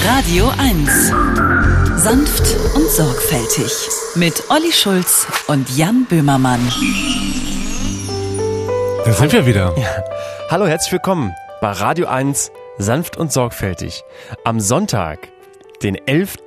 Radio 1. Sanft und sorgfältig. Mit Olli Schulz und Jan Böhmermann. Da sind wir wieder. Ja. Hallo, herzlich willkommen bei Radio 1. Sanft und sorgfältig. Am Sonntag, den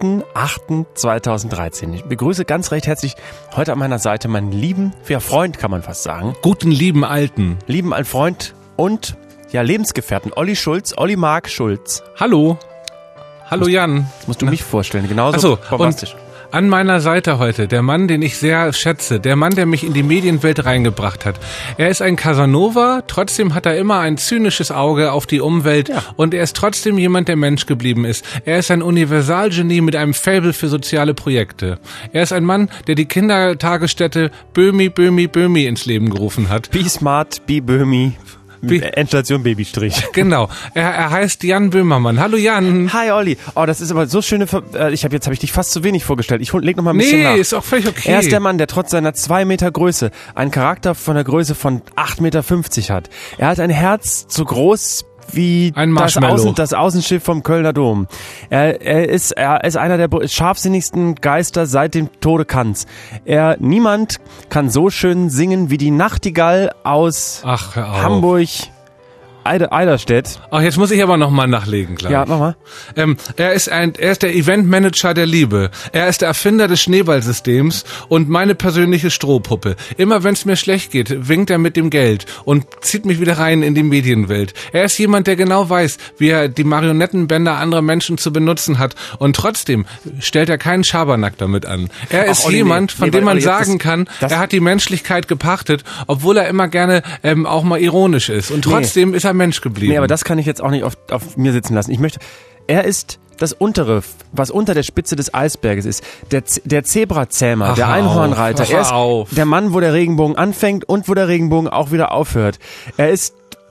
11.08.2013. Ich begrüße ganz recht herzlich heute an meiner Seite meinen lieben Freund, kann man fast sagen. Guten, lieben Alten. Lieben alten Freund und Lebensgefährten Olli Schulz, Olli Mark Schulz. Hallo. Hallo Jan. Das musst du mich vorstellen, genauso so, bombastisch. Und an meiner Seite heute der Mann, den ich sehr schätze, der Mann, der mich in die Medienwelt reingebracht hat. Er ist ein Casanova, trotzdem hat er immer ein zynisches Auge auf die Umwelt und er ist trotzdem jemand, der Mensch geblieben ist. Er ist ein Universalgenie mit einem Faible für soziale Projekte. Er ist ein Mann, der die Kindertagesstätte Böhmi ins Leben gerufen hat. Be smart, be Böhmi. Endstation Babystrich. Genau. Er heißt Jan Böhmermann. Hallo Jan. Hi Olli. Oh, das ist aber so schöne jetzt habe ich dich fast zu wenig vorgestellt. Ich leg noch mal ein bisschen nach. Nee, ist auch völlig okay. Er ist der Mann, der trotz seiner 2 Meter Größe einen Charakter von der Größe von 8,50 Meter hat. Er hat ein Herz so groß wie das Außenschiff vom Kölner Dom. Er ist einer der scharfsinnigsten Geister seit dem Tode Kants. Niemand kann so schön singen wie die Nachtigall aus Hamburg. Eiderstedt. Ach, jetzt muss ich aber nochmal nachlegen, gleich. Ja, mach mal. Er ist der Eventmanager der Liebe. Er ist der Erfinder des Schneeballsystems und meine persönliche Strohpuppe. Immer wenn es mir schlecht geht, winkt er mit dem Geld und zieht mich wieder rein in die Medienwelt. Er ist jemand, der genau weiß, wie er die Marionettenbänder anderer Menschen zu benutzen hat und trotzdem stellt er keinen Schabernack damit an. Er ist jemand, von dem man sagen kann, er hat die Menschlichkeit gepachtet, obwohl er immer gerne auch mal ironisch ist. Und trotzdem ist er Mensch geblieben. Nee, aber das kann ich jetzt auch nicht auf mir sitzen lassen. Er ist das Untere, was unter der Spitze des Eisberges ist. Der Zebrazähmer, der Einhornreiter. Er ist der Mann, wo der Regenbogen anfängt und wo der Regenbogen auch wieder aufhört. Er ist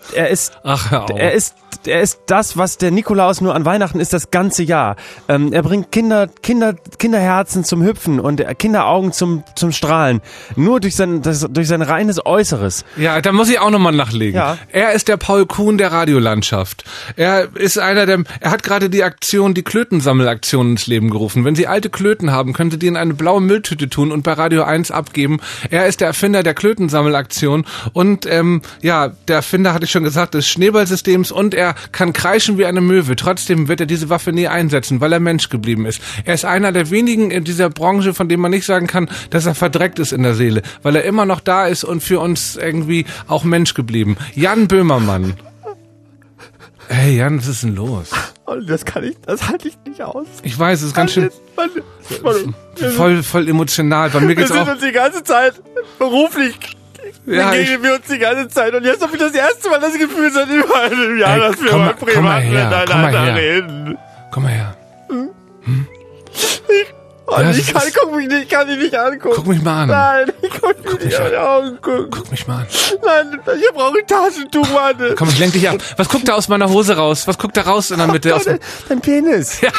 das, was der Nikolaus nur an Weihnachten ist, das ganze Jahr. Er bringt Kinderherzen zum Hüpfen und Kinderaugen zum Strahlen. Nur durch sein reines Äußeres. Ja, da muss ich auch nochmal nachlegen. Ja. Er ist der Paul Kuhn der Radiolandschaft. Er ist er hat gerade die Klötensammelaktion ins Leben gerufen. Wenn Sie alte Klöten haben, können Sie die in eine blaue Mülltüte tun und bei Radio 1 abgeben. Er ist der Erfinder der Klötensammelaktion und der Erfinder, hatte ich schon gesagt, des Schneeballsystems und er kann kreischen wie eine Möwe. Trotzdem wird er diese Waffe nie einsetzen, weil er Mensch geblieben ist. Er ist einer der wenigen in dieser Branche, von dem man nicht sagen kann, dass er verdreckt ist in der Seele, weil er immer noch da ist und für uns irgendwie auch Mensch geblieben. Jan Böhmermann. Hey Jan, was ist denn los? Das halte ich nicht aus. Ich weiß, es ist ganz schön voll emotional. Bei mir geht's wir sind uns die ganze Zeit beruflich begegnen wir uns die ganze Zeit und jetzt habe ich das erste Mal das Gefühl seit über einem Jahr, dass wir mal privat miteinander reden. Komm mal her. Ich kann dich nicht angucken. Guck mich mal an. Nein, ich kann dich nicht in die Augen gucken. Guck mich mal an. Nein, ich brauche ein Taschentuch, Mann. Komm, ich lenk dich ab. Was guckt da aus meiner Hose raus? Was guckt da raus in der Mitte? Dein Penis. Ja.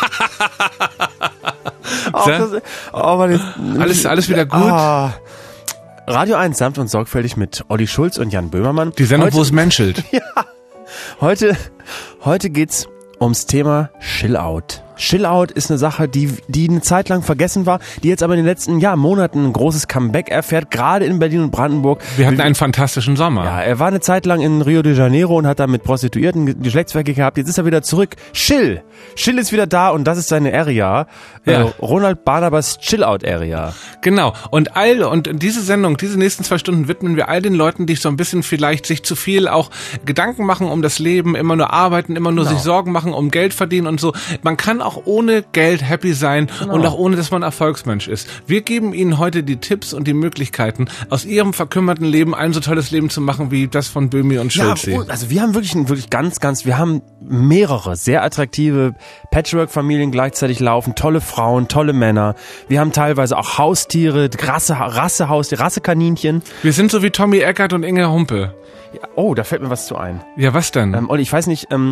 Alles wieder gut? Radio 1, sanft und sorgfältig mit Olli Schulz und Jan Böhmermann. Die Sendung, wo es menschelt. Ja. Heute geht's ums Thema Chill-Out. Chill-Out ist eine Sache, die eine Zeit lang vergessen war, die jetzt aber in den letzten Monaten ein großes Comeback erfährt, gerade in Berlin und Brandenburg. Wir hatten einen fantastischen Sommer. Ja, er war eine Zeit lang in Rio de Janeiro und hat da mit Prostituierten Geschlechtsverkehr gehabt. Jetzt ist er wieder zurück. Chill ist wieder da und das ist seine Area. Ja. Ronald Barnabas Chill-Out-Area. Genau. Und diese Sendung, diese nächsten 2 Stunden widmen wir all den Leuten, die so ein bisschen vielleicht sich zu viel auch Gedanken machen um das Leben, immer nur arbeiten, immer nur sich Sorgen machen um Geld verdienen und so. Man kann auch ohne Geld happy sein und auch ohne, dass man Erfolgsmensch ist. Wir geben Ihnen heute die Tipps und die Möglichkeiten, aus Ihrem verkümmerten Leben ein so tolles Leben zu machen, wie das von Böhmi und Schulze. Ja, also wir haben wirklich wir haben mehrere sehr attraktive Patchwork-Familien gleichzeitig laufen, tolle Frauen, tolle Männer. Wir haben teilweise auch Haustiere, Rassekaninchen. Wir sind so wie Tommy Eckert und Inge Humpe. Ja, oh, da fällt mir was zu ein. Ja, was denn? Olli, ich weiß nicht,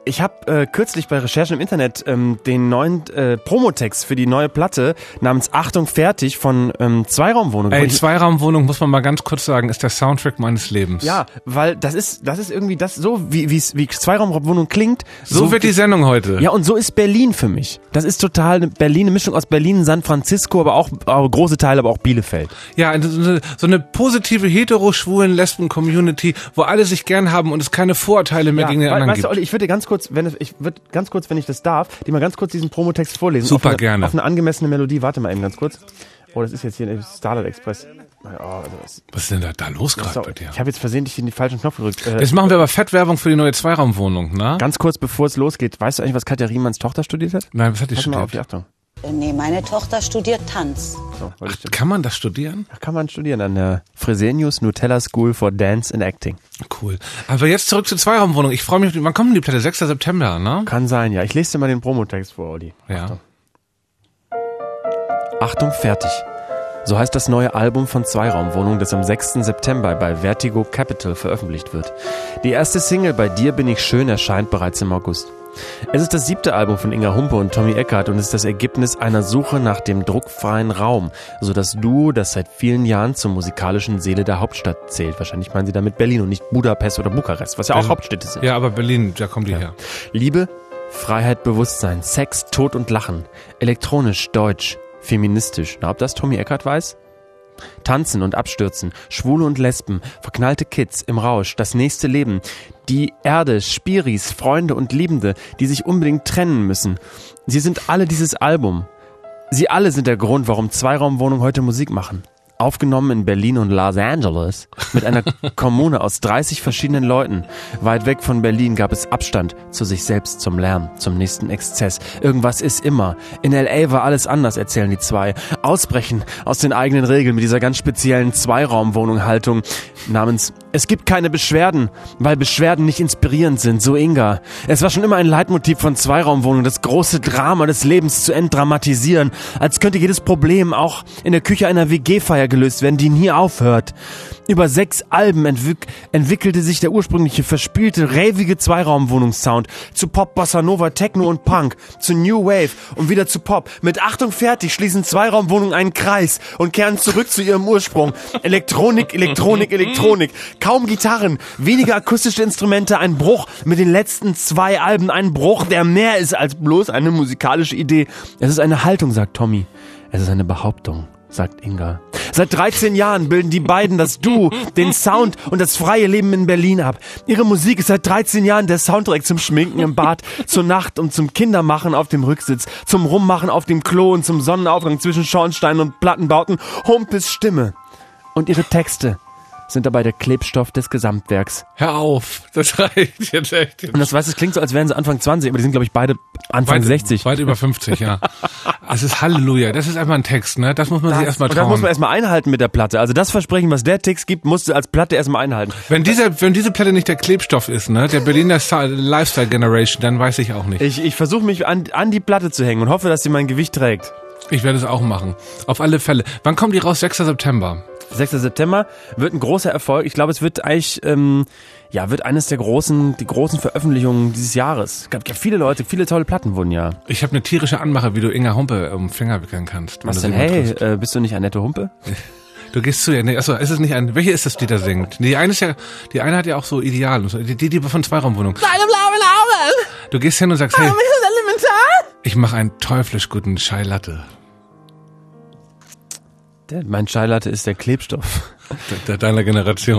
Ich habe kürzlich bei Recherchen im Internet den neuen Promotext für die neue Platte namens Achtung fertig von Zweiraumwohnung. Zweiraumwohnung, muss man mal ganz kurz sagen, ist der Soundtrack meines Lebens. Ja, weil das ist irgendwie das so, wie Zweiraumwohnung klingt. So wird die Sendung heute. Ja, und so ist Berlin für mich. Das ist total eine Mischung aus Berlin, San Francisco, aber auch große Teile, aber auch Bielefeld. Ja, so eine positive hetero-schwulen-Lesben-Community, wo alle sich gern haben und es keine Vorurteile mehr gegen den anderen gibt. Weißt du, Olli, ich würde ganz kurz, wenn ich das darf, dir mal ganz kurz diesen Promotext vorlesen. Super, gerne. Auf eine angemessene Melodie. Warte mal eben ganz kurz. Oh, das ist jetzt hier Starlight Express. Was ist denn da los gerade bei dir? Ich habe jetzt versehentlich den falschen Knopf gedrückt. Jetzt machen wir aber Fettwerbung für die neue Zweiraumwohnung, ne? Ganz kurz, bevor es losgeht. Weißt du eigentlich, was Katja Riemanns Tochter studiert hat? Nein, was hat die studiert? Mal auf die Achtung. Nee, meine Tochter studiert Tanz. So, kann man das studieren? Kann man studieren an der Fresenius Nutella School for Dance and Acting. Cool. Aber jetzt zurück zur Zweiraumwohnung. Ich freue mich, wann kommt denn die Platte? 6. September, ne? Kann sein, ja. Ich lese dir mal den Promotext vor, Olli. Ja. Achtung, fertig. So heißt das neue Album von Zweiraumwohnung, das am 6. September bei Vertigo Capital veröffentlicht wird. Die erste Single Bei dir bin ich schön erscheint bereits im August. Es ist das 7. Album von Inga Humpe und Tommy Eckhardt und ist das Ergebnis einer Suche nach dem druckfreien Raum, so das Duo, das seit vielen Jahren zur musikalischen Seele der Hauptstadt zählt. Wahrscheinlich meinen sie damit Berlin und nicht Budapest oder Bukarest, was ja auch Hauptstädte sind. Ja, aber Berlin, da kommen die her. Liebe, Freiheit, Bewusstsein, Sex, Tod und Lachen, elektronisch, deutsch, feministisch. Na, ob das Tommy Eckhardt weiß? Tanzen und Abstürzen, Schwule und Lesben, verknallte Kids im Rausch, das nächste Leben, die Erde, Spiris, Freunde und Liebende, die sich unbedingt trennen müssen. Sie sind alle dieses Album. Sie alle sind der Grund, warum Zweiraumwohnung heute Musik machen. Aufgenommen in Berlin und Los Angeles mit einer Kommune aus 30 verschiedenen Leuten. Weit weg von Berlin gab es Abstand zu sich selbst, zum Lärm, zum nächsten Exzess. Irgendwas ist immer. In L.A. war alles anders, erzählen die zwei. Ausbrechen aus den eigenen Regeln mit dieser ganz speziellen Zweiraumwohnung-Haltung namens Es gibt keine Beschwerden, weil Beschwerden nicht inspirierend sind, so Inga. Es war schon immer ein Leitmotiv von Zweiraumwohnung, das große Drama des Lebens zu entdramatisieren, als könnte jedes Problem auch in der Küche einer WG-Feier gelöst werden, die nie aufhört. Über 6 Alben entwickelte sich der ursprüngliche verspielte, ravige Zweiraumwohnungssound zu Pop, Bossa Nova, Techno und Punk, zu New Wave und wieder zu Pop. Mit Achtung fertig schließen Zweiraumwohnungen einen Kreis und kehren zurück zu ihrem Ursprung. Elektronik, Elektronik, Elektronik. Kaum Gitarren, weniger akustische Instrumente, ein Bruch mit den letzten 2 Alben. Ein Bruch, der mehr ist als bloß eine musikalische Idee. Es ist eine Haltung, sagt Tommy. Es ist eine Behauptung, sagt Inga. Seit 13 Jahren bilden die beiden das Duo, den Sound und das freie Leben in Berlin ab. Ihre Musik ist seit 13 Jahren der Soundtrack zum Schminken im Bad, zur Nacht und zum Kindermachen auf dem Rücksitz, zum Rummachen auf dem Klo und zum Sonnenaufgang zwischen Schornsteinen und Plattenbauten. Humpes Stimme und ihre Texte sind dabei der Klebstoff des Gesamtwerks. Hör auf, das reicht jetzt echt. Und das weißt, es klingt so, als wären sie Anfang 20, aber die sind, glaube ich, beide Anfang 60. Weit über 50, ja. Das ist Halleluja, das ist einfach ein Text, ne? Das muss man sich erstmal trauen. Und das muss man erstmal einhalten mit der Platte. Also das Versprechen, was der Text gibt, musst du als Platte erstmal einhalten. Wenn diese Platte nicht der Klebstoff ist, ne? Der Berliner Lifestyle Generation, dann weiß ich auch nicht. Ich versuche mich an die Platte zu hängen und hoffe, dass sie mein Gewicht trägt. Ich werde es auch machen. Auf alle Fälle. Wann kommt die raus? 6. September. 6. September wird ein großer Erfolg. Ich glaube, es wird eigentlich, wird eines die großen Veröffentlichungen dieses Jahres. Es gab viele Leute, viele tolle Platten wurden ja. Ich habe eine tierische Anmache, wie du Inga Humpe um den Finger wickeln kannst. Was denn? Hey, bist du nicht Annette Humpe? Du gehst zu ihr. Nee, achso, ist es nicht welche ist das, die da singt? Die eine hat ja auch so Ideal und so. Die von Zweiraumwohnung. Deine blauen Augen! Du gehst hin und sagst, hey, ist das elementar? Ich mache einen teuflisch guten Chai Latte. Mein Chai Latte ist der Klebstoff. Deiner Generation.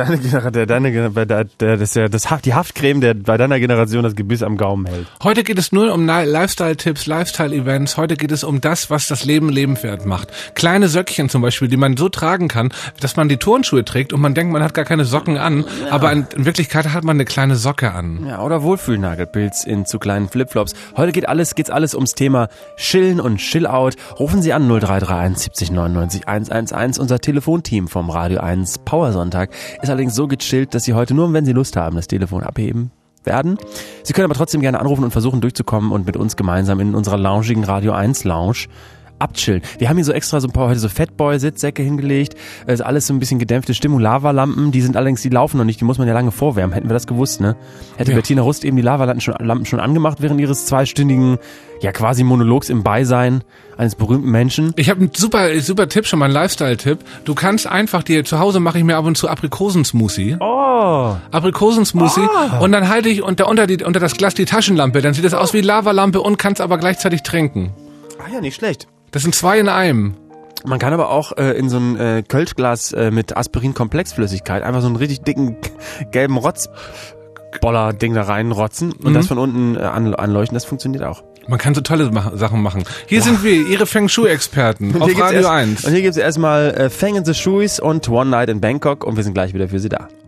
Die Haftcreme, der bei deiner Generation das Gebiss am Gaumen hält. Heute geht es nur um Lifestyle-Tipps, Lifestyle-Events. Heute geht es um das, was das Leben lebenswert macht. Kleine Söckchen zum Beispiel, die man so tragen kann, dass man die Turnschuhe trägt und man denkt, man hat gar keine Socken an. Ja. Aber in Wirklichkeit hat man eine kleine Socke an. Ja, oder Wohlfühlnagelpilz in zu kleinen Flipflops. Heute geht's alles ums Thema Chillen und Chillout. Rufen Sie an 0331 70 99 111. Unser Telefonteam vom Radio 1 Powersonntag ist allerdings so gechillt, dass Sie heute nur, wenn Sie Lust haben, das Telefon abheben werden. Sie können aber trotzdem gerne anrufen und versuchen durchzukommen und mit uns gemeinsam in unserer loungigen Radio 1 Lounge abchillen. Wir haben hier so extra so ein paar heute so Fatboy-Sitzsäcke hingelegt. Ist alles so ein bisschen gedämpfte Stimmung. Lavalampen, die laufen noch nicht, die muss man ja lange vorwärmen. Hätten wir das gewusst, ne? Hätte Bettina Rust eben die Lavalampen schon angemacht während ihres 2-stündigen, ja quasi Monologs im Beisein eines berühmten Menschen. Ich habe einen super Tipp, schon mal einen Lifestyle-Tipp. Du kannst einfach zu Hause mache ich mir ab und zu Aprikosensmoothie. Aprikosensmoothie. Und dann halte ich unter das Glas die Taschenlampe. Dann sieht das aus wie Lavalampe und kannst aber gleichzeitig trinken. Ah ja, nicht schlecht. Das sind 2 in einem. Man kann aber auch in so ein Kölschglas mit Aspirin-Komplexflüssigkeit einfach so einen richtig dicken gelben Rotzboller-Ding da reinrotzen und das von unten anleuchten. Das funktioniert auch. Man kann so tolle Sachen machen. Hier sind wir, Ihre Feng Shui-Experten auf Radio 1. Und hier gibt's erstmal Feng in the Shuis und One Night in Bangkok und wir sind gleich wieder für Sie da.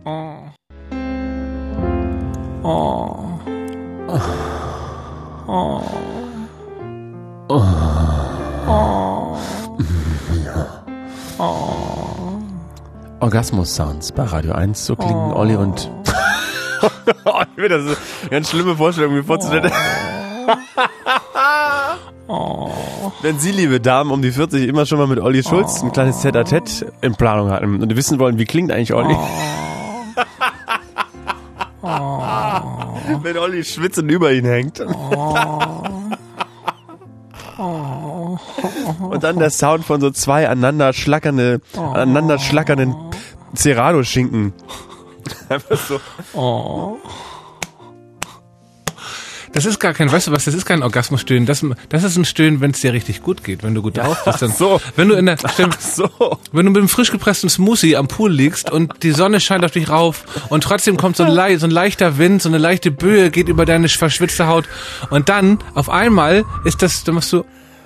Orgasmus-Sounds bei Radio 1, so klingen Olli und... Ich finde das eine ganz schlimme Vorstellung, mir vorzustellen. Wenn Sie, liebe Damen um die 40, immer schon mal mit Olli Schulz ein kleines Tête-à-Tête in Planung hatten und wissen wollen, wie klingt eigentlich Olli? Wenn Olli schwitzend über ihn hängt. Und dann der Sound von so 2 aneinander schlackernden Serrano-Schinken. Einfach so. Das ist gar kein, weißt du was, das ist kein Orgasmus-Stöhnen. Das ist ein Stöhnen, wenn es dir richtig gut geht, wenn du gut drauf bist. Dann, wenn du wenn du mit einem frisch gepressten Smoothie am Pool liegst und die Sonne scheint auf dich rauf und trotzdem kommt so ein leichter Wind, so eine leichte Böe geht über deine verschwitzte Haut und dann auf einmal ist das, dann machst du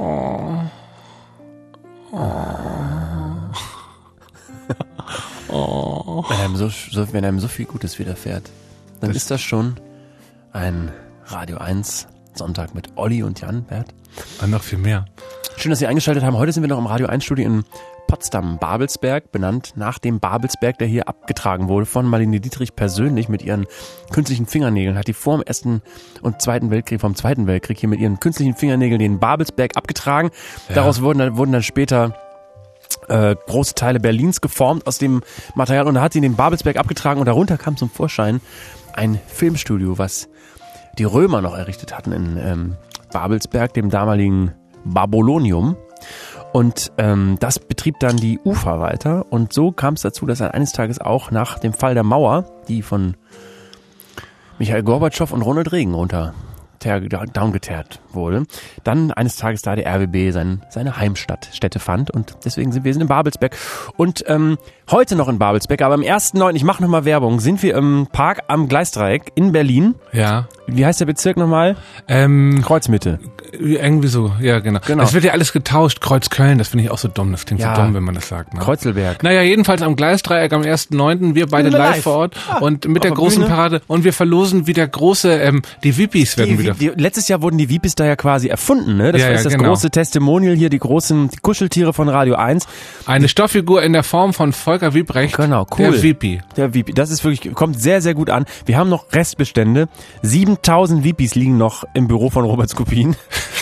Wenn einem so viel Gutes widerfährt, dann ist das schon ein Radio 1 Sonntag mit Olli und Jan, Bert. Und noch viel mehr. Schön, dass Sie eingeschaltet haben. Heute sind wir noch im Radio 1 Studio in Potsdam-Babelsberg, benannt nach dem Babelsberg, der hier abgetragen wurde von Marlene Dietrich persönlich mit ihren künstlichen Fingernägeln. Hat die vor dem Ersten und Zweiten Weltkrieg, vom Zweiten Weltkrieg hier mit ihren künstlichen Fingernägeln den Babelsberg abgetragen. Ja. Daraus wurden dann später große Teile Berlins geformt aus dem Material und da hat sie den Babelsberg abgetragen und darunter kam zum Vorschein ein Filmstudio, was die Römer noch errichtet hatten in Babelsberg, dem damaligen Babylonium. Und das betrieb dann die UFA weiter. Und so kam es dazu, dass eines Tages auch nach dem Fall der Mauer, die von Michail Gorbatschow und Ronald Reagan downgeteert wurde, dann eines Tages da der RBB seine Heimstätte fand und deswegen sind wir in Babelsberg und heute noch in Babelsberg, aber am 1.9., ich mache nochmal Werbung, sind wir im Park am Gleisdreieck in Berlin. Ja. Wie heißt der Bezirk nochmal? Kreuzmitte. Irgendwie so, ja genau. Das wird ja alles getauscht, Kreuzköln, das finde ich auch so dumm, das klingt so dumm, wenn man das sagt. Ne? Kreuzelberg. Naja, jedenfalls am Gleisdreieck am 1.9., wir beide live vor Ort und mit der großen Bühne. Parade und wir verlosen wieder große, die VIPs werden wieder... Letztes Jahr wurden die VIPs da ja quasi erfunden, ne? Das ist das große Testimonial hier, die Kuscheltiere von Radio 1. Eine Stofffigur in der Form von Volker Wiebrecht. Genau, cool. Der VP. Das ist wirklich, kommt sehr, sehr gut an. Wir haben noch Restbestände. 7000 VIPs liegen noch im Büro von Robert Skopin.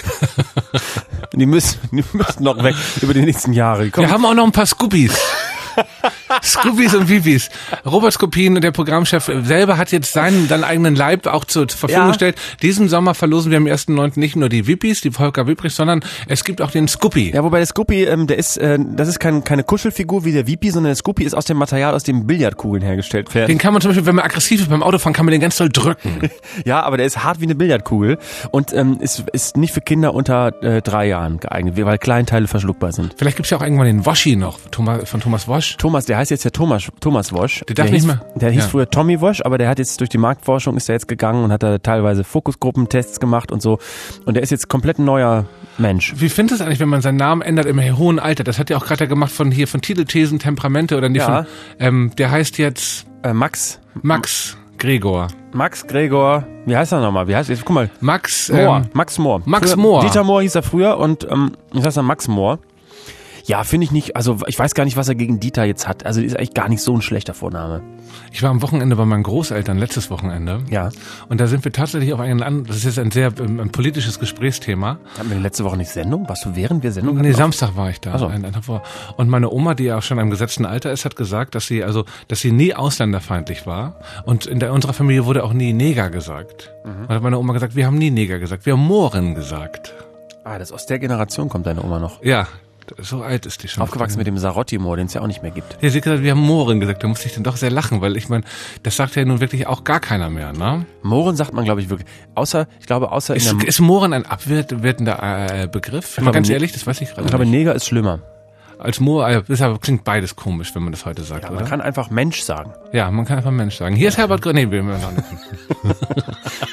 Die müssen noch weg über die nächsten Jahre. Wir haben auch noch ein paar Scoopies. Scoopies und Vipis. Robert Skopin, der Programmchef, selber hat jetzt seinen eigenen Leib auch zur Verfügung gestellt. Diesen Sommer verlosen wir am 1.9. nicht nur die Vipis, die Volker Wiebrecht, sondern es gibt auch den Scoopi. Ja, wobei der Scoopi, das ist keine Kuschelfigur wie der Vipi, sondern der Scoopi ist aus dem Material, aus dem Billardkugeln hergestellt werden. Den kann man zum Beispiel, wenn man aggressiv ist beim Autofahren, kann man den ganz doll drücken. Ja, aber der ist hart wie eine Billardkugel und ist nicht für Kinder unter 3 Jahren geeignet, weil Kleinteile verschluckbar sind. Vielleicht gibt's ja auch irgendwann den Woshi noch, von Thomas Wosch. Der heißt jetzt ja Thomas Wosch. Der darf nicht mehr. Der hieß früher Tommy Wosch, aber der hat jetzt durch die Marktforschung ist er jetzt gegangen und hat da teilweise Fokusgruppentests gemacht und so. Und der ist jetzt komplett ein neuer Mensch. Wie findest du es eigentlich, wenn man seinen Namen ändert im hohen Alter? Das hat ja auch gerade gemacht von Titelthesen, Temperamente oder nicht von, der heißt jetzt Max Gregor. Max Gregor, wie heißt er nochmal? Guck mal. Max Mohr. Max Mohr. Dieter Mohr hieß er früher und jetzt heißt er Max Mohr. Ja, finde ich nicht. Also ich weiß gar nicht, was er gegen Dieter jetzt hat. Also ist eigentlich gar nicht so ein schlechter Vorname. Ich war am Wochenende bei meinen Großeltern, letztes Wochenende. Ja. Und da sind wir tatsächlich auf das ist jetzt ein sehr politisches Gesprächsthema. Hatten wir letzte Woche nicht Sendung? Warst du während wir Sendung hatten? Nee, Samstag war ich da. So. Und meine Oma, die ja auch schon im gesetzten Alter ist, hat gesagt, dass sie nie ausländerfeindlich war. Und in unserer Familie wurde auch nie Neger gesagt. Und hat meine Oma gesagt, wir haben nie Neger gesagt, wir haben Mohren gesagt. Das aus der Generation kommt deine Oma noch. Ja. So alt ist die schon. Aufgewachsen mit dem Sarotti-Moor, den es ja auch nicht mehr gibt. Ja, sie hat gesagt, wir haben Mohren gesagt. Da musste ich dann doch sehr lachen, weil ich meine, das sagt ja nun wirklich auch gar keiner mehr, ne? Mohren sagt man, glaube ich, wirklich. Außer ist Mohren ein abwertender Begriff? Ganz ehrlich, das weiß ich gerade nicht. Ich glaube, Neger ist schlimmer. Als Moor, klingt beides komisch, wenn man das heute sagt, ja, oder? Man kann einfach Mensch sagen. Ja, man kann einfach Mensch sagen. Hier ist Herbert Grönemeyer. Nee, will wir noch nicht.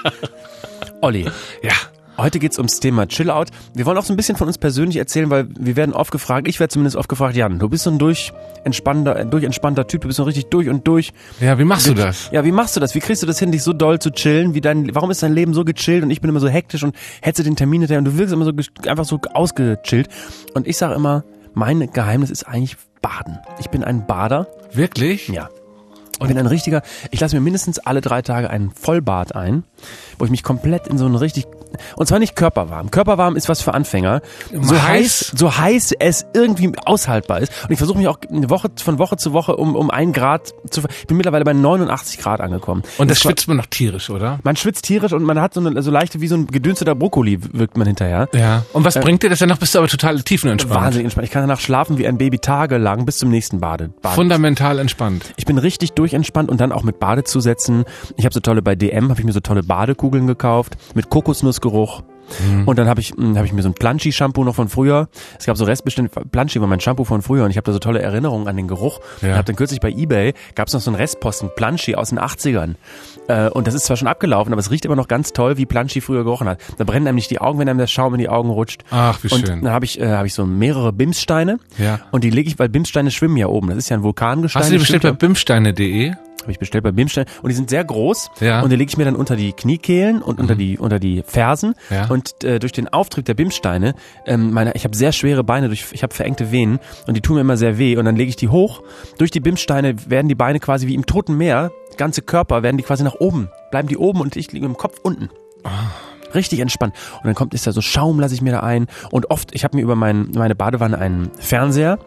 Olli. Ja. Heute geht's ums Thema Chillout. Wir wollen auch so ein bisschen von uns persönlich erzählen, weil wir werden oft gefragt, ich werde zumindest oft gefragt, Jan, du bist so ein durchentspannter Typ, du bist so richtig durch und durch. Ja, wie machst du das? Ja, wie machst du das? Wie kriegst du das hin, dich so doll zu chillen? Warum ist dein Leben so gechillt und ich bin immer so hektisch und hetze den Termin hinterher und du wirkst immer so einfach so ausgechillt. Und ich sage immer, mein Geheimnis ist eigentlich Baden. Ich bin ein Bader. Wirklich? Ja. Ich lasse mir mindestens alle 3 Tage einen Vollbad ein, wo ich mich komplett in so einen und zwar nicht körperwarm. Körperwarm ist was für Anfänger. So heiß es irgendwie aushaltbar ist. Und ich versuche mich auch von Woche zu Woche um 1 Grad ich bin mittlerweile bei 89 Grad angekommen. Und das schwitzt man noch tierisch, oder? Man schwitzt tierisch und man hat so leichte, wie so ein gedünsteter Brokkoli wirkt man hinterher. Ja. Und was bringt dir das denn noch? Bist du aber total tiefenentspannt? Wahnsinnig entspannt. Ich kann danach schlafen wie ein Baby tagelang bis zum nächsten Bade. Fundamental entspannt. Ich bin richtig durchentspannt und dann auch mit Badezusätzen. Ich habe bei DM habe ich mir so tolle Badekugeln gekauft mit Kokosnussgeruch. Und dann habe ich mir so ein Planschi-Shampoo noch von früher. Es gab so Restbestände. Planschi war mein Shampoo von früher und ich habe da so tolle Erinnerungen an den Geruch. Ja. Und habe dann kürzlich bei eBay, gab es noch so einen Restposten Planschi aus den 80ern. Und das ist zwar schon abgelaufen, aber es riecht immer noch ganz toll, wie Planschi früher gerochen hat. Da brennen nämlich die Augen, wenn einem der Schaum in die Augen rutscht. Ach, wie schön. Und dann habe ich so mehrere Bimssteine. Ja. Und die lege ich, weil Bimssteine schwimmen ja oben. Das ist ja ein Vulkangestein. Hast du die bestellt bei bimsteine.de? Habe ich bestellt bei Bimstein und die sind sehr groß. Ja. Und die lege ich mir dann unter die Kniekehlen und unter die Fersen. Ja. Und durch den Auftrieb der Bimsteine, ich habe sehr schwere Beine, ich habe verengte Venen und die tun mir immer sehr weh. Und dann lege ich die hoch. Durch die Bimsteine werden die Beine quasi wie im Toten Meer, ganze Körper werden die quasi nach oben, bleiben die oben und ich liege im Kopf unten. Richtig entspannt. Und dann ist da so Schaum, lasse ich mir da ein. Und oft, ich habe mir über meine Badewanne einen Fernseher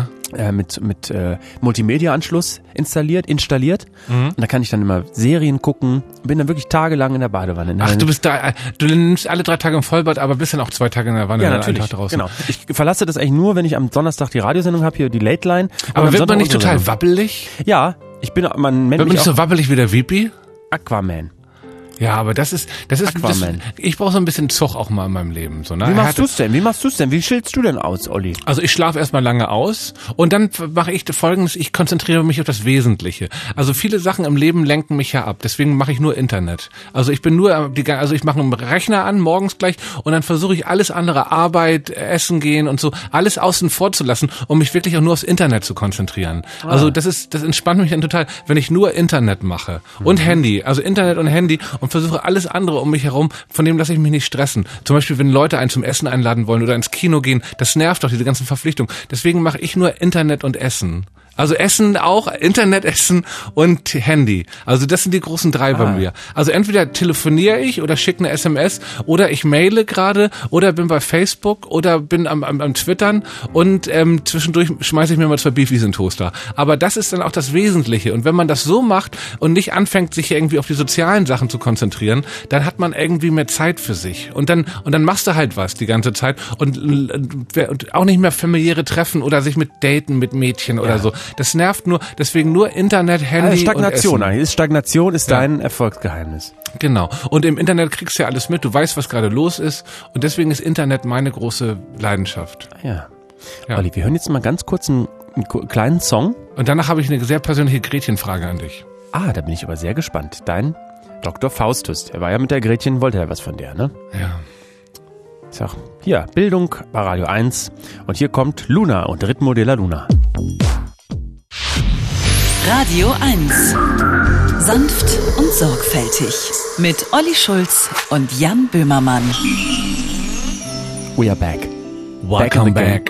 mit Multimedia-Anschluss installiert. Und da kann ich dann immer Serien gucken. Bin dann wirklich tagelang in der Badewanne. Ach, du nimmst alle 3 Tage im Vollbad, aber bist dann auch 2 Tage in der Wanne. Ja, natürlich. Genau. Ich verlasse das eigentlich nur, wenn ich am Donnerstag die Radiosendung habe, hier die Late Line. Aber wird man nicht total wabbelig? Ja, wird man nicht so wabbelig wie der Vipi? Aquaman. Ja, aber das ist ich brauche so ein bisschen Zug auch mal in meinem Leben. So, ne? Wie machst du's denn? Wie chillst du denn aus, Olli? Also ich schlafe erstmal lange aus und dann mache ich Folgendes, ich konzentriere mich auf das Wesentliche. Also viele Sachen im Leben lenken mich ja ab, deswegen mache ich nur Internet. Also ich mache einen Rechner an, morgens gleich und dann versuche ich alles andere, Arbeit, Essen gehen und so, alles außen vor zu lassen, um mich wirklich auch nur aufs Internet zu konzentrieren. Also das entspannt mich dann total, wenn ich nur Internet mache und Handy, also Internet und Handy und versuche alles andere um mich herum, von dem lasse ich mich nicht stressen. Zum Beispiel, wenn Leute einen zum Essen einladen wollen oder ins Kino gehen, das nervt doch, diese ganzen Verpflichtungen. Deswegen mache ich nur Internet und Essen. Also Essen auch, Internet, Essen und Handy. Also das sind die großen 3 bei mir. Also entweder telefoniere ich oder schicke eine SMS oder ich maile gerade oder bin bei Facebook oder bin am Twittern und zwischendurch schmeiße ich mir mal 2 Beefies in den Toaster. Aber das ist dann auch das Wesentliche. Und wenn man das so macht und nicht anfängt, sich irgendwie auf die sozialen Sachen zu konzentrieren, dann hat man irgendwie mehr Zeit für sich. Und dann machst du halt was die ganze Zeit und auch nicht mehr familiäre Treffen oder sich mit Daten mit Mädchen oder so. Das nervt nur, deswegen nur Internet, Handy Stagnation und Essen. Stagnation ist dein Erfolgsgeheimnis. Genau. Und im Internet kriegst du ja alles mit, du weißt, was gerade los ist und deswegen ist Internet meine große Leidenschaft. Ja. Olli, wir hören jetzt mal ganz kurz einen kleinen Song. Und danach habe ich eine sehr persönliche Gretchenfrage an dich. Da bin ich aber sehr gespannt. Dein Dr. Faustus, der war ja mit der Gretchen, wollte ja was von der, ne? Ja. Ich sag, hier, Bildung bei Radio 1 und hier kommt Luna und Ritmo della Luna. Radio 1. Sanft und sorgfältig. Mit Olli Schulz und Jan Böhmermann. We are back. Welcome back.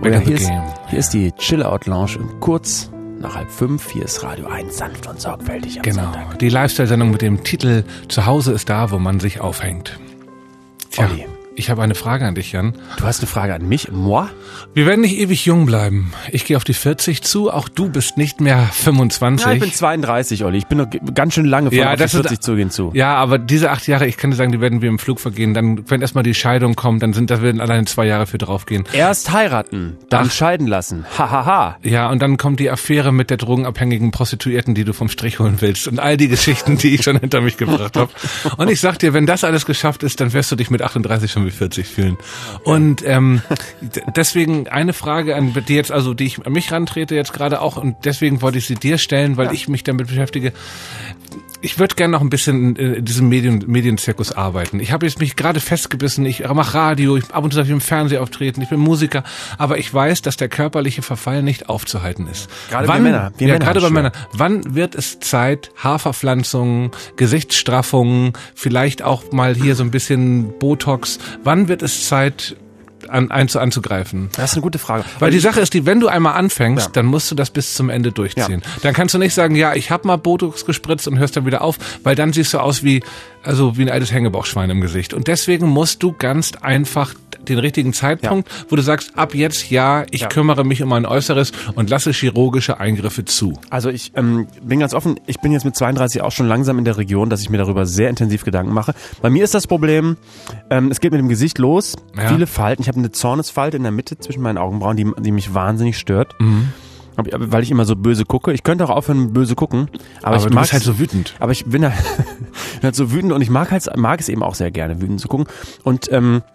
Hier ist die Chill-Out-Lounge und kurz nach 4:30, hier ist Radio 1 sanft und sorgfältig am Sonntag. Die Lifestyle-Sendung mit dem Titel Zuhause ist da, wo man sich aufhängt. Tja, Olli. Ich habe eine Frage an dich, Jan. Du hast eine Frage an mich? Moi? Wir werden nicht ewig jung bleiben. Ich gehe auf die 40 zu, auch du bist nicht mehr 25. Ja, ich bin 32, Olli. Ich bin noch ganz schön lange vor auf die 40 zugehen zu. Ja, aber diese 8 Jahre, ich kann dir sagen, die werden wir im Flug vergehen. Dann, wenn erstmal die Scheidung kommt, da werden allein 2 Jahre für draufgehen. Erst heiraten, dann scheiden lassen. Hahaha. Ja, und dann kommt die Affäre mit der drogenabhängigen Prostituierten, die du vom Strich holen willst. Und all die Geschichten, die ich schon hinter mich gebracht habe. Und ich sag dir, wenn das alles geschafft ist, dann wirst du dich mit 38 schon wie 40 fühlen. Und deswegen eine Frage, die ich an mich rantrete jetzt gerade auch, und deswegen wollte ich sie dir stellen, weil ich mich damit beschäftige. Ich würde gerne noch ein bisschen in diesem Medienzirkus arbeiten. Ich habe jetzt mich gerade festgebissen, ich mache Radio, ab und zu darf ich im Fernsehen auftreten, ich bin Musiker, aber ich weiß, dass der körperliche Verfall nicht aufzuhalten ist. Gerade bei Männern. Gerade bei Männern. Wann wird es Zeit, Haarverpflanzungen, Gesichtsstraffungen, vielleicht auch mal hier so ein bisschen Botox, wann wird es Zeit, anzugreifen? Das ist eine gute Frage. Weil die Sache ist, wenn du einmal anfängst, dann musst du das bis zum Ende durchziehen. Ja. Dann kannst du nicht sagen, ja, ich habe mal Botox gespritzt und hörst dann wieder auf, weil dann siehst du aus wie ein altes Hängebauchschwein im Gesicht. Und deswegen musst du ganz einfach den richtigen Zeitpunkt, wo du sagst, ab jetzt ich kümmere mich um mein Äußeres und lasse chirurgische Eingriffe zu. Also ich bin ganz offen, ich bin jetzt mit 32 auch schon langsam in der Region, dass ich mir darüber sehr intensiv Gedanken mache. Bei mir ist das Problem, es geht mit dem Gesicht los, viele Falten. Ich habe eine Zornesfalte in der Mitte zwischen meinen Augenbrauen, die mich wahnsinnig stört. Weil ich immer so böse gucke. Ich könnte auch aufhören, böse gucken. Aber ich du bist halt so wütend. Aber ich bin halt so wütend und ich mag es eben auch sehr gerne, wütend zu gucken. Und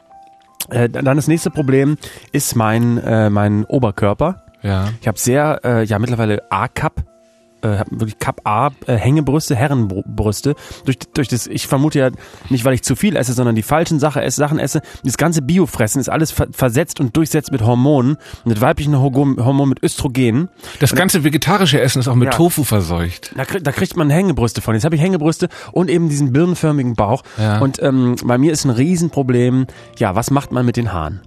dann das nächste Problem ist mein Oberkörper. Ja. Ich habe sehr, mittlerweile A-Cup. Wirklich Cup-A, Hängebrüste, Herrenbrüste. Durch das, ich vermute ja nicht, weil ich zu viel esse, sondern die falschen Sachen esse. Das ganze Biofressen ist alles versetzt und durchsetzt mit Hormonen, mit weiblichen Hormonen, mit Östrogen. Das ganze vegetarische Essen ist auch mit Tofu verseucht. Da kriegt man Hängebrüste von. Jetzt habe ich Hängebrüste und eben diesen birnenförmigen Bauch. Ja. Und bei mir ist ein Riesenproblem, was macht man mit den Haaren?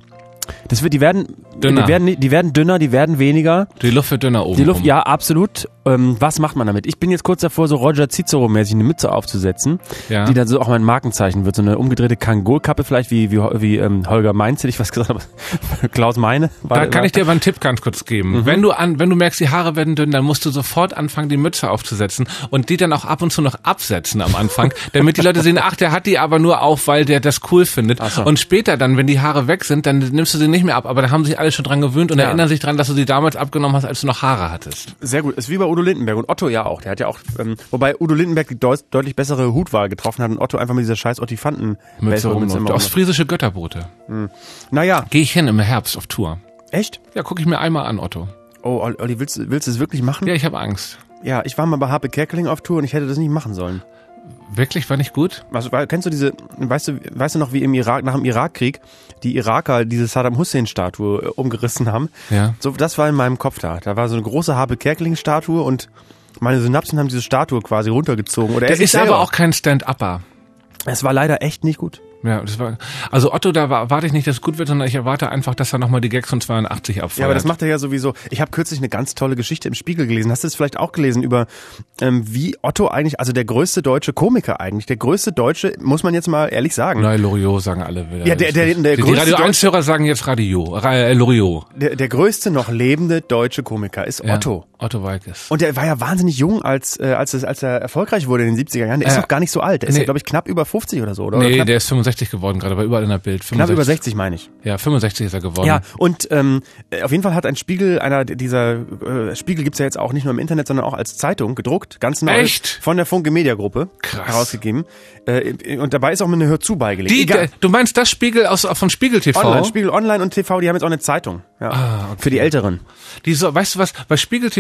Die werden dünner, die werden weniger. Die Luft wird dünner oben. Die Luft, ja, absolut. Was macht man damit? Ich bin jetzt kurz davor, so Roger Cicero-mäßig eine Mütze aufzusetzen, die dann so auch mein Markenzeichen wird. So eine umgedrehte Kangol-Kappe vielleicht, wie Holger Mainz, hätte ich was gesagt, aber Klaus Meine. Da kann ich dir aber einen Tipp ganz kurz geben. Wenn du merkst, die Haare werden dünn, dann musst du sofort anfangen, die Mütze aufzusetzen und die dann auch ab und zu noch absetzen am Anfang, damit die Leute sehen, ach, der hat die aber nur auf, weil der das cool findet. So. Und später dann, wenn die Haare weg sind, dann nimmst du sie nicht mehr ab, aber da haben sich alle schon dran gewöhnt und erinnern sich dran, dass du sie damals abgenommen hast, als du noch Haare hattest. Sehr gut. Ist wie bei Udo Lindenberg und Otto ja auch. Der hat ja auch, wobei Udo Lindenberg die deutlich bessere Hutwahl getroffen hat und Otto einfach mit dieser scheiß Ottifanten-Mütze rumläuft. Ostfriesische Götterboote. Naja. Gehe ich hin im Herbst auf Tour. Echt? Ja, gucke ich mir einmal an, Otto. Oh, Olli, willst du es wirklich machen? Ja, ich habe Angst. Ja, ich war mal bei Harpe Kerkeling auf Tour und ich hätte das nicht machen sollen. Wirklich? War nicht gut? Also, kennst du weißt du noch, wie nach dem Irakkrieg die Iraker diese Saddam Hussein-Statue umgerissen haben? Ja. So, das war in meinem Kopf da. Da war so eine große Harpe Kerkeling-Statue und meine Synapsen haben diese Statue quasi runtergezogen. Der ist aber auch kein Stand-Upper. Es war leider echt nicht gut. Ja, also Otto, da warte ich nicht, dass es gut wird, sondern ich erwarte einfach, dass er nochmal die Gags von 82 abfeuert. Ja, aber das macht er ja sowieso. Ich habe kürzlich eine ganz tolle Geschichte im Spiegel gelesen. Hast du es vielleicht auch gelesen über wie Otto eigentlich, also der größte deutsche Komiker eigentlich, der größte deutsche, muss man jetzt mal ehrlich sagen. Nein, Loriot sagen alle wieder. Ja, der die Radio 1-Hörer sagen jetzt Loriot. Der größte noch lebende deutsche Komiker ist Otto. Otto Walkes. Und der war ja wahnsinnig jung, als er erfolgreich wurde in den 70er Jahren. Der ist noch gar nicht so alt. Der ist ja, glaube ich, knapp über 50 oder so, oder? Nee, der ist 65 geworden, gerade war überall in der Bild. 65. Knapp über 60, meine ich. Ja, 65 ist er geworden. Ja, und auf jeden Fall hat ein Spiegel, Spiegel gibt's ja jetzt auch nicht nur im Internet, sondern auch als Zeitung gedruckt, ganz neu. Echt? Von der Funke Media Gruppe herausgegeben. Und dabei ist auch eine Hörzu beigelegt. Du meinst das Spiegel von Spiegel TV? Online, Spiegel Online und TV, die haben jetzt auch eine Zeitung. Ja. Okay. Für die Älteren. Weißt du was, bei Spiegel TV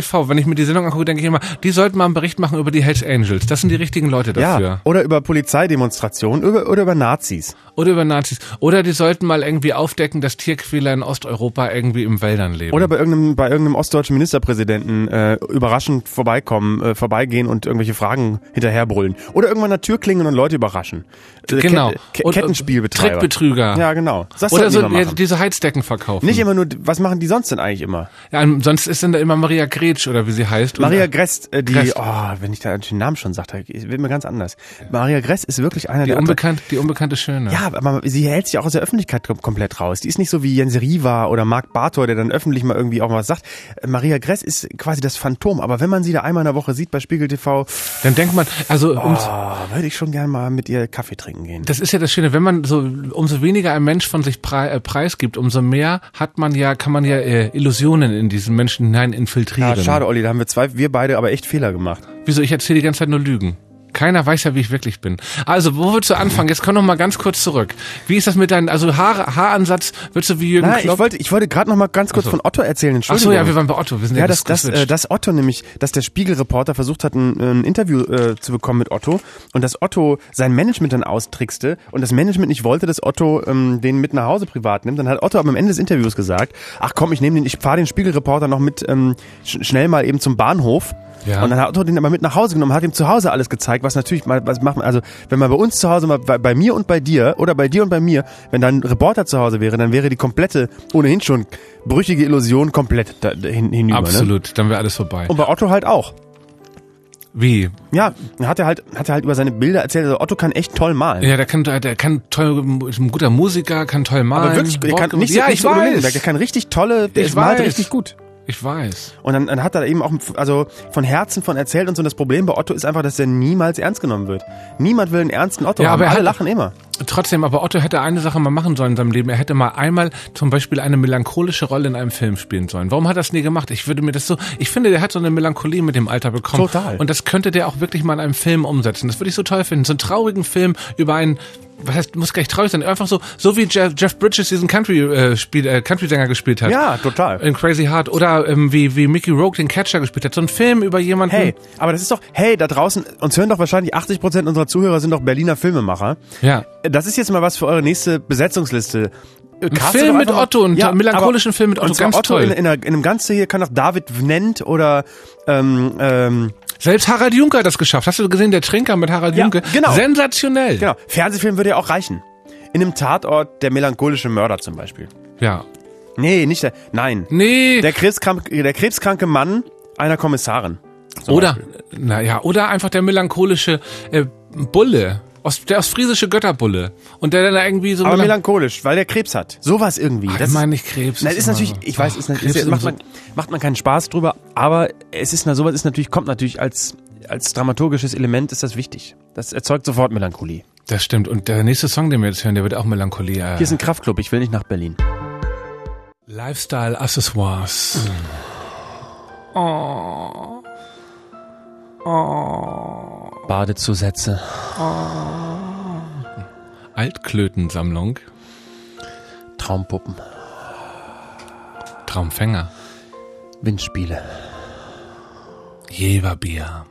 TV. Wenn ich mir die Sendung angucke, denke ich immer, die sollten mal einen Bericht machen über die Hells Angels. Das sind die richtigen Leute dafür. Ja, oder über Polizeidemonstrationen oder über Nazis. Oder über Nazis. Oder die sollten mal irgendwie aufdecken, dass Tierquäler in Osteuropa irgendwie im Wäldern leben. Oder bei irgendeinem ostdeutschen Ministerpräsidenten überraschend vorbeigehen und irgendwelche Fragen hinterherbrüllen. Oder irgendwann an der Tür klingeln und Leute überraschen. Genau. Kettenspielbetreiber. Trickbetrüger. Ja, genau. Das oder so diese Heizdecken verkaufen. Nicht immer nur, was machen die sonst denn eigentlich immer? Ja, sonst ist dann da immer Maria Gretsch oder wie sie heißt. Maria Grest, wenn ich da den Namen schon sage, wird mir ganz anders. Maria Grest ist wirklich einer die unbekannte Schöne. Ja, aber sie hält sich auch aus der Öffentlichkeit komplett raus. Die ist nicht so wie Jens Riva oder Marc Bartor, der dann öffentlich mal irgendwie auch was sagt. Maria Gress ist quasi das Phantom, aber wenn man sie da einmal in der Woche sieht bei Spiegel TV, dann denkt man, würde ich schon gerne mal mit ihr Kaffee trinken gehen. Das ist ja das Schöne, wenn man umso weniger ein Mensch von sich preisgibt, umso mehr kann man ja Illusionen in diesen Menschen hinein infiltrieren. Ja, schade, Olli, da haben wir beide aber echt Fehler gemacht. Wieso? Ich erzähle die ganze Zeit nur Lügen. Keiner weiß ja, wie ich wirklich bin. Also, wo willst du anfangen? Jetzt komm noch mal ganz kurz zurück. Wie ist das mit deinem, Haaransatz? Willst du wie Jürgen Klopp? Ich wollte gerade noch mal ganz kurz von Otto erzählen. Entschuldigung. Ach so, ja, wir waren bei Otto. Wir sind dass Otto nämlich, dass der Spiegelreporter versucht hat, ein Interview zu bekommen mit Otto und dass Otto sein Management dann austrickste und das Management nicht wollte, dass Otto den mit nach Hause privat nimmt. Dann hat Otto aber am Ende des Interviews gesagt, ach komm, ich fahre den Spiegelreporter noch mit schnell mal eben zum Bahnhof. Ja. Und dann hat Otto den aber mit nach Hause genommen, hat ihm zu Hause alles gezeigt, was natürlich was macht man, also wenn man bei uns zu Hause mal bei mir und bei dir oder bei dir und bei mir, wenn da ein Reporter zu Hause wäre, dann wäre die komplette, ohnehin schon brüchige Illusion komplett hinüber. Absolut, ne? Dann wäre alles vorbei. Und bei Otto halt auch. Wie? Ja, hat er halt über seine Bilder erzählt, also Otto kann echt toll malen. Ja, der kann toll, ist ein guter Musiker, kann toll malen. Aber wirklich, der kann nicht ich weiß. Der kann richtig tolle, der malt richtig gut. Ich weiß. Und dann hat er eben auch von Herzen von erzählt und so. Und das Problem bei Otto ist einfach, dass er niemals ernst genommen wird. Niemand will einen ernsten Otto haben. Aber alle lachen immer. Trotzdem, aber Otto hätte eine Sache mal machen sollen in seinem Leben. Er hätte mal einmal zum Beispiel eine melancholische Rolle in einem Film spielen sollen. Warum hat er das nie gemacht? Ich finde, der hat so eine Melancholie mit dem Alter bekommen. Total. Und das könnte der auch wirklich mal in einem Film umsetzen. Das würde ich so toll finden. So einen traurigen Film über einen, muss gar nicht traurig sein, einfach so wie Jeff Bridges diesen Country-Sänger gespielt hat. Ja, total. In Crazy Heart. Oder wie Mickey Rourke den Catcher gespielt hat. So ein Film über jemanden. Hey, aber das ist doch, da draußen, uns hören doch wahrscheinlich 80% unserer Zuhörer sind doch Berliner Filmemacher. Ja. Das ist jetzt mal was für eure nächste Besetzungsliste. Ein Film mit Otto, einen melancholischen Film mit Otto, ganz Otto toll. In einem Ganzen hier kann auch David Vnent oder selbst Harald Junke hat das geschafft. Hast du gesehen, der Trinker mit Harald Junke? Genau. Sensationell. Genau. Fernsehfilm würde ja auch reichen. In einem Tatort der melancholische Mörder zum Beispiel. Ja. Nee, nicht der. Nein. Nee. Der krebskranke Mann einer Kommissarin. Oder einfach der melancholische Bulle. Der ostfriesische Götterbulle. Und der dann irgendwie so... Aber melancholisch, weil der Krebs hat. Sowas irgendwie. Ich meine nicht Krebs. Das ist natürlich, ich weiß, macht man keinen Spaß drüber, aber sowas kommt natürlich als dramaturgisches Element ist das wichtig. Das erzeugt sofort Melancholie. Das stimmt. Und der nächste Song, den wir jetzt hören, der wird auch Melancholie. Hier ist ein Kraftclub, ich will nicht nach Berlin. Lifestyle Accessoires. Oh. Badezusätze. Altklötensammlung. Traumpuppen. Traumfänger. Windspiele. Jeverbier.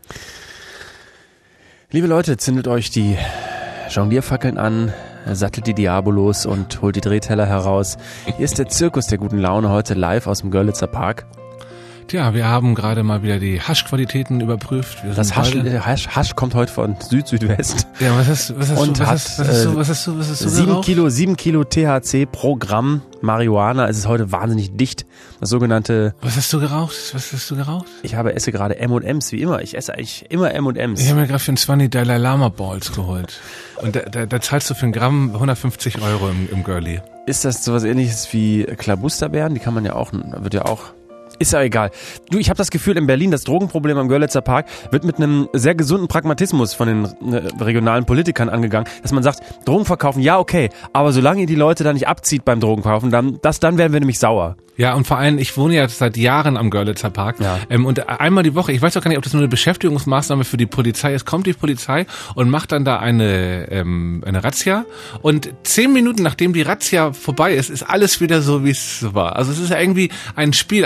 Liebe Leute, zündet euch die Jonglierfackeln an, sattelt die Diabolos und holt die Drehteller heraus. Hier ist der Zirkus der guten Laune heute live aus dem Görlitzer Park. Tja, wir haben gerade mal wieder die Haschqualitäten überprüft. Das Hasch kommt heute von Südwest. Ja, was hast du 7 Kilo THC pro Gramm Marihuana. Es ist heute wahnsinnig dicht. Das sogenannte... Was hast du geraucht? Ich esse gerade M&M's, wie immer. Ich esse eigentlich immer M&M's. Ich habe mir gerade für einen 20 Dalai Lama Balls geholt. Und da zahlst du für ein Gramm 150 € im Girlie. Ist das sowas ähnliches wie Klabusterbeeren? Die kann man ja auch, ist ja egal. Du, ich habe das Gefühl, in Berlin, das Drogenproblem am Görlitzer Park wird mit einem sehr gesunden Pragmatismus von den regionalen Politikern angegangen, dass man sagt, Drogen verkaufen, ja okay, aber solange ihr die Leute da nicht abzieht beim Drogenverkaufen, dann werden wir nämlich sauer. Ja, und vor allem, ich wohne ja seit Jahren am Görlitzer Park. Ja. Und einmal die Woche, ich weiß auch gar nicht, ob das nur eine Beschäftigungsmaßnahme für die Polizei ist, kommt die Polizei und macht dann da eine Razzia. Und 10 Minuten nachdem die Razzia vorbei ist alles wieder so, wie es war. Also es ist ja irgendwie ein Spiel, aber ich habe mich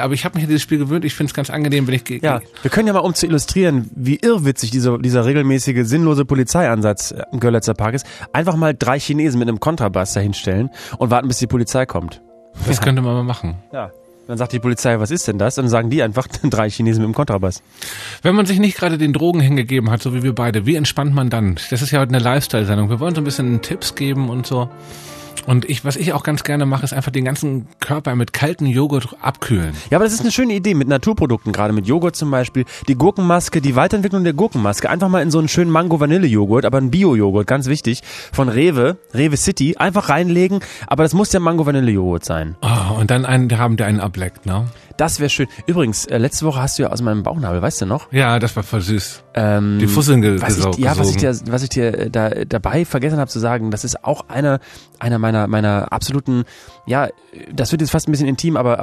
mich an dieses Spiel gewöhnt. Ich finde es ganz angenehm, wenn ich... Ja, wir können ja mal, um zu illustrieren, wie irrwitzig dieser regelmäßige, sinnlose Polizeieinsatz im Görlitzer Park ist, einfach mal 3 Chinesen mit einem Kontrabass dahinstellen und warten, bis die Polizei kommt. Das könnte man mal machen. Ja. Dann sagt die Polizei, was ist denn das? Und dann sagen die einfach 3 Chinesen mit dem Kontrabass. Wenn man sich nicht gerade den Drogen hingegeben hat, so wie wir beide, wie entspannt man dann? Das ist ja heute eine Lifestyle-Sendung. Wir wollen so ein bisschen Tipps geben und so. Und was ich auch ganz gerne mache, ist einfach den ganzen Körper mit kaltem Joghurt abkühlen. Ja, aber das ist eine schöne Idee mit Naturprodukten, gerade mit Joghurt zum Beispiel. Die Gurkenmaske, die Weiterentwicklung der Gurkenmaske, einfach mal in so einen schönen Mango-Vanille-Joghurt, aber ein Bio-Joghurt, ganz wichtig, von Rewe City, einfach reinlegen, aber das muss der Mango-Vanille-Joghurt sein. Oh, und dann einen haben, der einen ableckt, ne? Das wäre schön. Übrigens, letzte Woche hast du ja aus meinem Bauchnabel, weißt du noch? Ja, das war voll süß. Die Fusseln gesogen. Ja, was ich dir dabei vergessen habe zu sagen, das ist auch einer meiner absoluten, ja, das wird jetzt fast ein bisschen intim, aber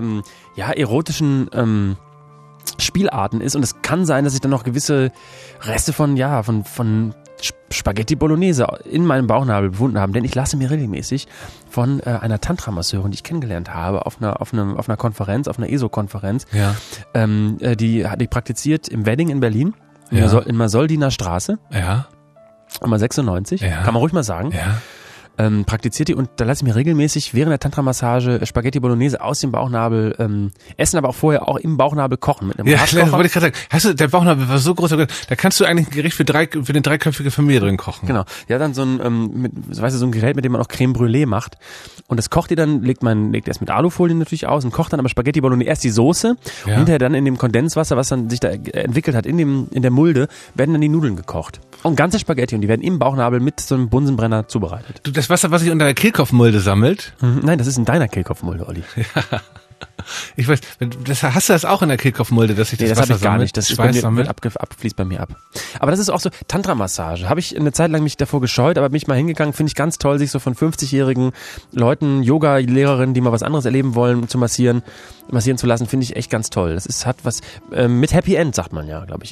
erotischen Spielarten ist. Und es kann sein, dass ich dann noch gewisse Reste von Spaghetti Bolognese in meinem Bauchnabel befunden haben, denn ich lasse mir regelmäßig von einer Tantra-Masseurin, die ich kennengelernt habe, auf einer Konferenz, auf einer ESO-Konferenz, die praktiziert im Wedding in Berlin, in Masoldiner Straße, Nummer 96, kann man ruhig mal sagen. Ja. Praktiziert die und da lasse ich mir regelmäßig während der Tantra-Massage Spaghetti Bolognese aus dem Bauchnabel essen, aber auch vorher auch im Bauchnabel kochen mit einem Gaskocher. Wollte ich gerade sagen. Der Bauchnabel war so groß, da kannst du eigentlich ein Gericht für eine dreiköpfige Familie drin kochen. Genau. Ja, dann so ein Gerät, mit dem man auch Creme Brûlée macht. Und das kocht ihr dann, legt erst mit Alufolie natürlich aus und kocht dann aber Spaghetti Bolognese, erst die Soße und hinterher dann in dem Kondenswasser, was dann sich da entwickelt hat, in der Mulde, werden dann die Nudeln gekocht. Und ganze Spaghetti und die werden im Bauchnabel mit so einem Bunsenbrenner zubereitet. Das Wasser, was sich unter der Kehlkopfmulde sammelt? Nein, das ist in deiner Kehlkopfmulde, Olli. Ja. Ich weiß, hast du das auch in der Kehlkopfmulde, dass sich das Wasser sammelt? Gar nicht. Das fließt bei mir ab. Aber das ist auch so Tantra-Massage. Habe ich eine Zeit lang mich davor gescheut, aber bin ich mal hingegangen. Finde ich ganz toll, sich so von 50-jährigen Leuten, Yoga-Lehrerinnen, die mal was anderes erleben wollen, massieren zu lassen, finde ich echt ganz toll. Das hat was mit Happy End, sagt man ja, glaube ich,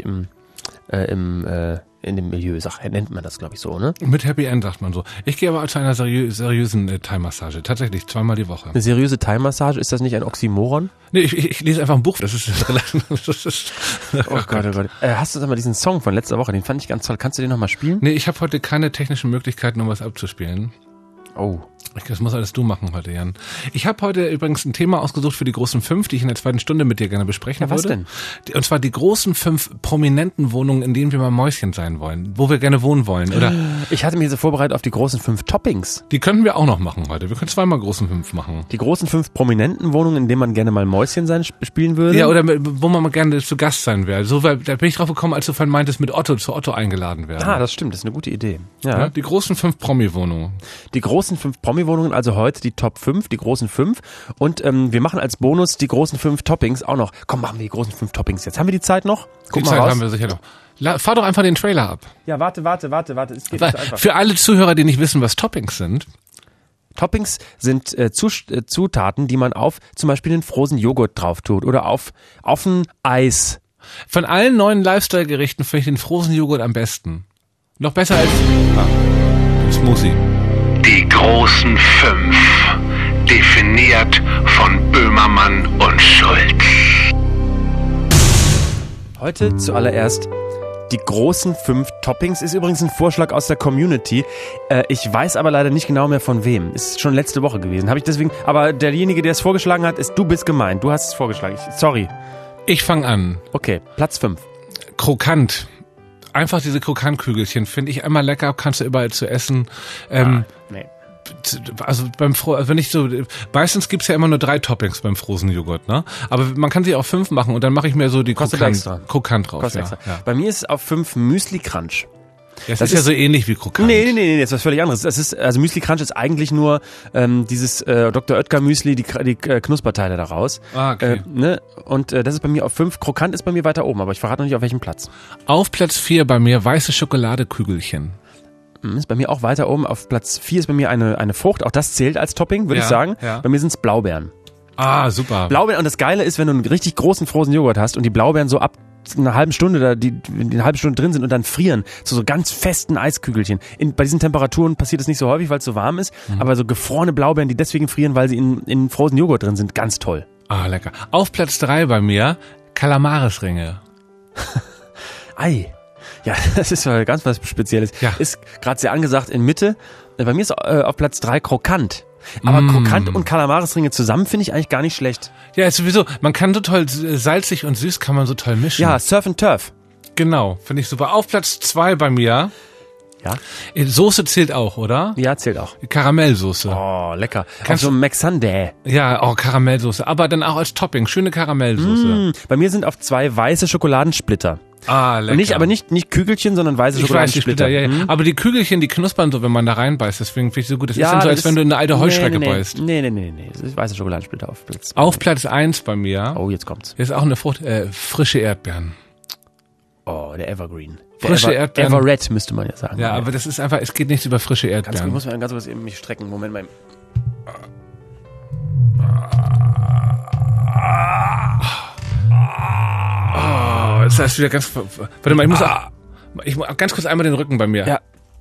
in dem Milieu, nennt man das, glaube ich, so, ne? Mit Happy End sagt man so. Ich gehe aber zu einer seriösen Thai-Massage. Tatsächlich, 2-mal die Woche. Eine seriöse Thai-Massage? Ist das nicht ein Oxymoron? Nee, ich lese einfach ein Buch. Das ist oh Gott. Hast du mal diesen Song von letzter Woche? Den fand ich ganz toll. Kannst du den nochmal spielen? Nee, ich habe heute keine technischen Möglichkeiten, um was abzuspielen. Oh. Das muss alles du machen heute, Jan. Ich habe heute übrigens ein Thema ausgesucht für die großen 5, die ich in der zweiten Stunde mit dir gerne besprechen würde. Was denn? Und zwar die großen 5 prominenten Wohnungen, in denen wir mal Mäuschen sein wollen, wo wir gerne wohnen wollen. Oder ich hatte mich so vorbereitet auf die großen 5 Toppings. Die könnten wir auch noch machen heute. Wir können 2-mal großen 5 machen. Die großen 5 prominenten Wohnungen, in denen man gerne mal Mäuschen sein spielen würde? Ja, oder wo man mal gerne zu Gast sein wäre. So, da bin ich drauf gekommen, als du vorhin meintest, zu Otto eingeladen werden. Ah, das stimmt. Das ist eine gute Idee. Ja, die großen 5 Promi-Wohnungen. Die großen 5 Promi-Wohnungen, also heute die Top 5, die großen 5. Und wir machen als Bonus die großen 5 Toppings auch noch. Komm, machen wir die großen 5 Toppings jetzt. Haben wir die Zeit noch? Guck mal raus. Haben wir sicher noch. Fahr doch einfach den Trailer ab. Ja, warte. Es geht einfach. Für alle Zuhörer, die nicht wissen, was Toppings sind. Toppings sind Zutaten, die man auf zum Beispiel den Frozen Joghurt drauf tut oder auf ein Eis. Von allen neuen Lifestyle-Gerichten finde ich den Frozen Joghurt am besten. Noch besser als Smoothie. Die großen 5, definiert von Böhmermann und Schulz. Heute zuallererst die großen 5 Toppings. Ist übrigens ein Vorschlag aus der Community. Ich weiß aber leider nicht genau mehr von wem. Ist schon letzte Woche gewesen. Aber derjenige, der es vorgeschlagen hat, du bist gemeint. Du hast es vorgeschlagen. Sorry. Ich fange an. Okay, Platz 5. Krokant. Einfach diese Krokantkügelchen finde ich immer lecker, kannst du überall zu essen. Nee. Also meistens gibt's ja immer nur 3 Toppings beim Frozen Joghurt, ne? Aber man kann sie auch 5 machen und dann mache ich mir so die Krokant drauf. Ja. Bei mir ist es auf 5 Müsli Crunch. Das ist ja so ähnlich wie Krokant. Nee, das ist was völlig anderes. Also Müsli Crunch ist eigentlich nur dieses Dr. Oetker Müsli, die Knusperteile daraus. Ah, okay. Und das ist bei mir auf 5. Krokant ist bei mir weiter oben, aber ich verrate noch nicht auf welchem Platz. Auf Platz 4 bei mir weiße Schokoladekügelchen. Ist bei mir auch weiter oben. Auf Platz 4 ist bei mir eine Frucht. Auch das zählt als Topping, würde ich sagen. Ja. Bei mir sind es Blaubeeren. Ah, super. Blaubeeren. Und das Geile ist, wenn du einen richtig großen Frozen Joghurt hast und die Blaubeeren so ab einer halben Stunde die eine halbe Stunde drin sind und dann frieren zu so ganz festen Eiskügelchen. Bei diesen Temperaturen passiert das nicht so häufig, weil es so warm ist, aber so gefrorene Blaubeeren, die deswegen frieren, weil sie in Frozen Joghurt drin sind, ganz toll. Ah, lecker. Auf Platz 3 bei mir Kalamaresringe. Ei. Ja, das ist ja ganz was Spezielles. Ja. Ist gerade sehr angesagt in Mitte. Bei mir ist auf Platz 3 Krokant. Aber Krokant und Kalamaresringe zusammen finde ich eigentlich gar nicht schlecht. Ja, ist sowieso, man kann so toll salzig und süß kann man so toll mischen. Ja, Surf and Turf. Genau, finde ich super. Auf Platz 2 bei mir. Ja. Soße zählt auch, oder? Ja, zählt auch. Karamellsoße. Oh, lecker. Kannst so Mac Sundae. Ja, Karamellsoße. Aber dann auch als Topping. Schöne Karamellsoße. Bei mir sind auf 2 weiße Schokoladensplitter. Ah, lecker. Aber nicht Kügelchen, sondern weiße Schokoladensplitter. Ja. Aber die Kügelchen, die knuspern so, wenn man da reinbeißt. Deswegen finde ich so gut. Das ist dann so, als wenn du in eine alte Heuschrecke beißt. Nee. Das ist weiße Schokoladensplitter auf Platz 2. Auf Platz 1 bei mir. Oh, jetzt kommt's. Hier ist auch eine Frucht. Frische Erdbeeren. Oh, der Evergreen. Frische Erdbeeren. Everred müsste man ja sagen. Ja, aber das ist einfach, es geht nichts über frische Erdbeeren. Ich muss mal ganz kurz eben mich strecken. Moment mal. Das heißt wieder ganz. Warte mal, ich muss ganz kurz einmal den Rücken bei mir. Ja.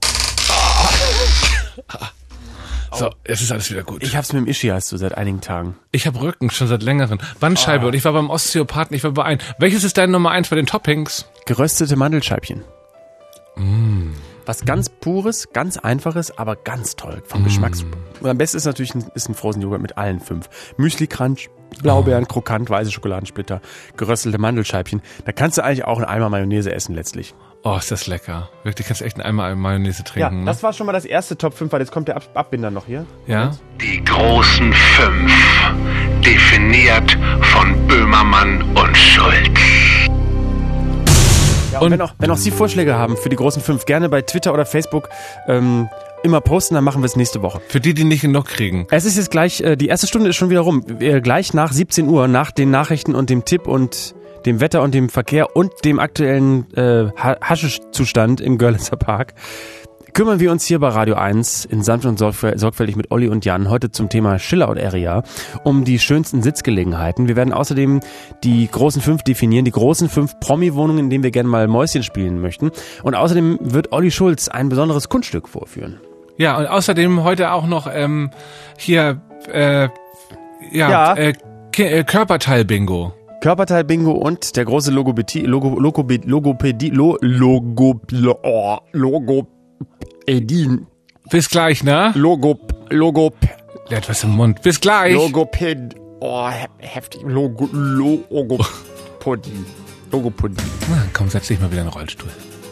So, jetzt ist alles wieder gut. Ich hab's mit dem Ischias so seit einigen Tagen. Ich habe Rücken schon seit längerem. Bandscheibe und ich war beim Osteopathen, ich war bei einem. Welches ist deine Nummer 1 bei den Toppings? Geröstete Mandelscheibchen. Was ganz Pures, ganz Einfaches, aber ganz toll vom Geschmacks. Und am besten ist natürlich ein Frozen Joghurt mit allen 5. Müsli Crunch, Blaubeeren, Krokant, weiße Schokoladensplitter, geröstelte Mandelscheibchen. Da kannst du eigentlich auch einen Eimer Mayonnaise essen letztlich. Oh, ist das lecker. Wirklich, kannst du echt einen Eimer Mayonnaise trinken. Ja, das war schon mal das erste Top 5, weil jetzt kommt der Abbinder noch hier. Ja. Die großen 5, definiert von Böhmermann und Schulz. Ja, und wenn auch Sie Vorschläge haben für die großen 5, gerne bei Twitter oder Facebook immer posten, dann machen wir es nächste Woche. Für die nicht genug kriegen. Es ist jetzt gleich, die erste Stunde ist schon wieder rum. Gleich nach 17 Uhr, nach den Nachrichten und dem Tipp und dem Wetter und dem Verkehr und dem aktuellen Haschischzustand im Görlitzer Park, kümmern wir uns hier bei Radio 1 in Sanft und Sorgfältig mit Olli und Jan heute zum Thema Chillout Area um die schönsten Sitzgelegenheiten. Wir werden außerdem die großen 5 definieren, die großen 5 Promi-Wohnungen, in denen wir gerne mal Mäuschen spielen möchten. Und außerdem wird Olli Schulz ein besonderes Kunststück vorführen. Ja, und außerdem heute auch noch Körperteil-Bingo. Körperteil-Bingo und der große Logopädie. Bis gleich, ne? Der hat was im Mund. Bis gleich. Logopädie. Oh, heftig. Logopädie. Na, komm, setz dich mal wieder in den Rollstuhl.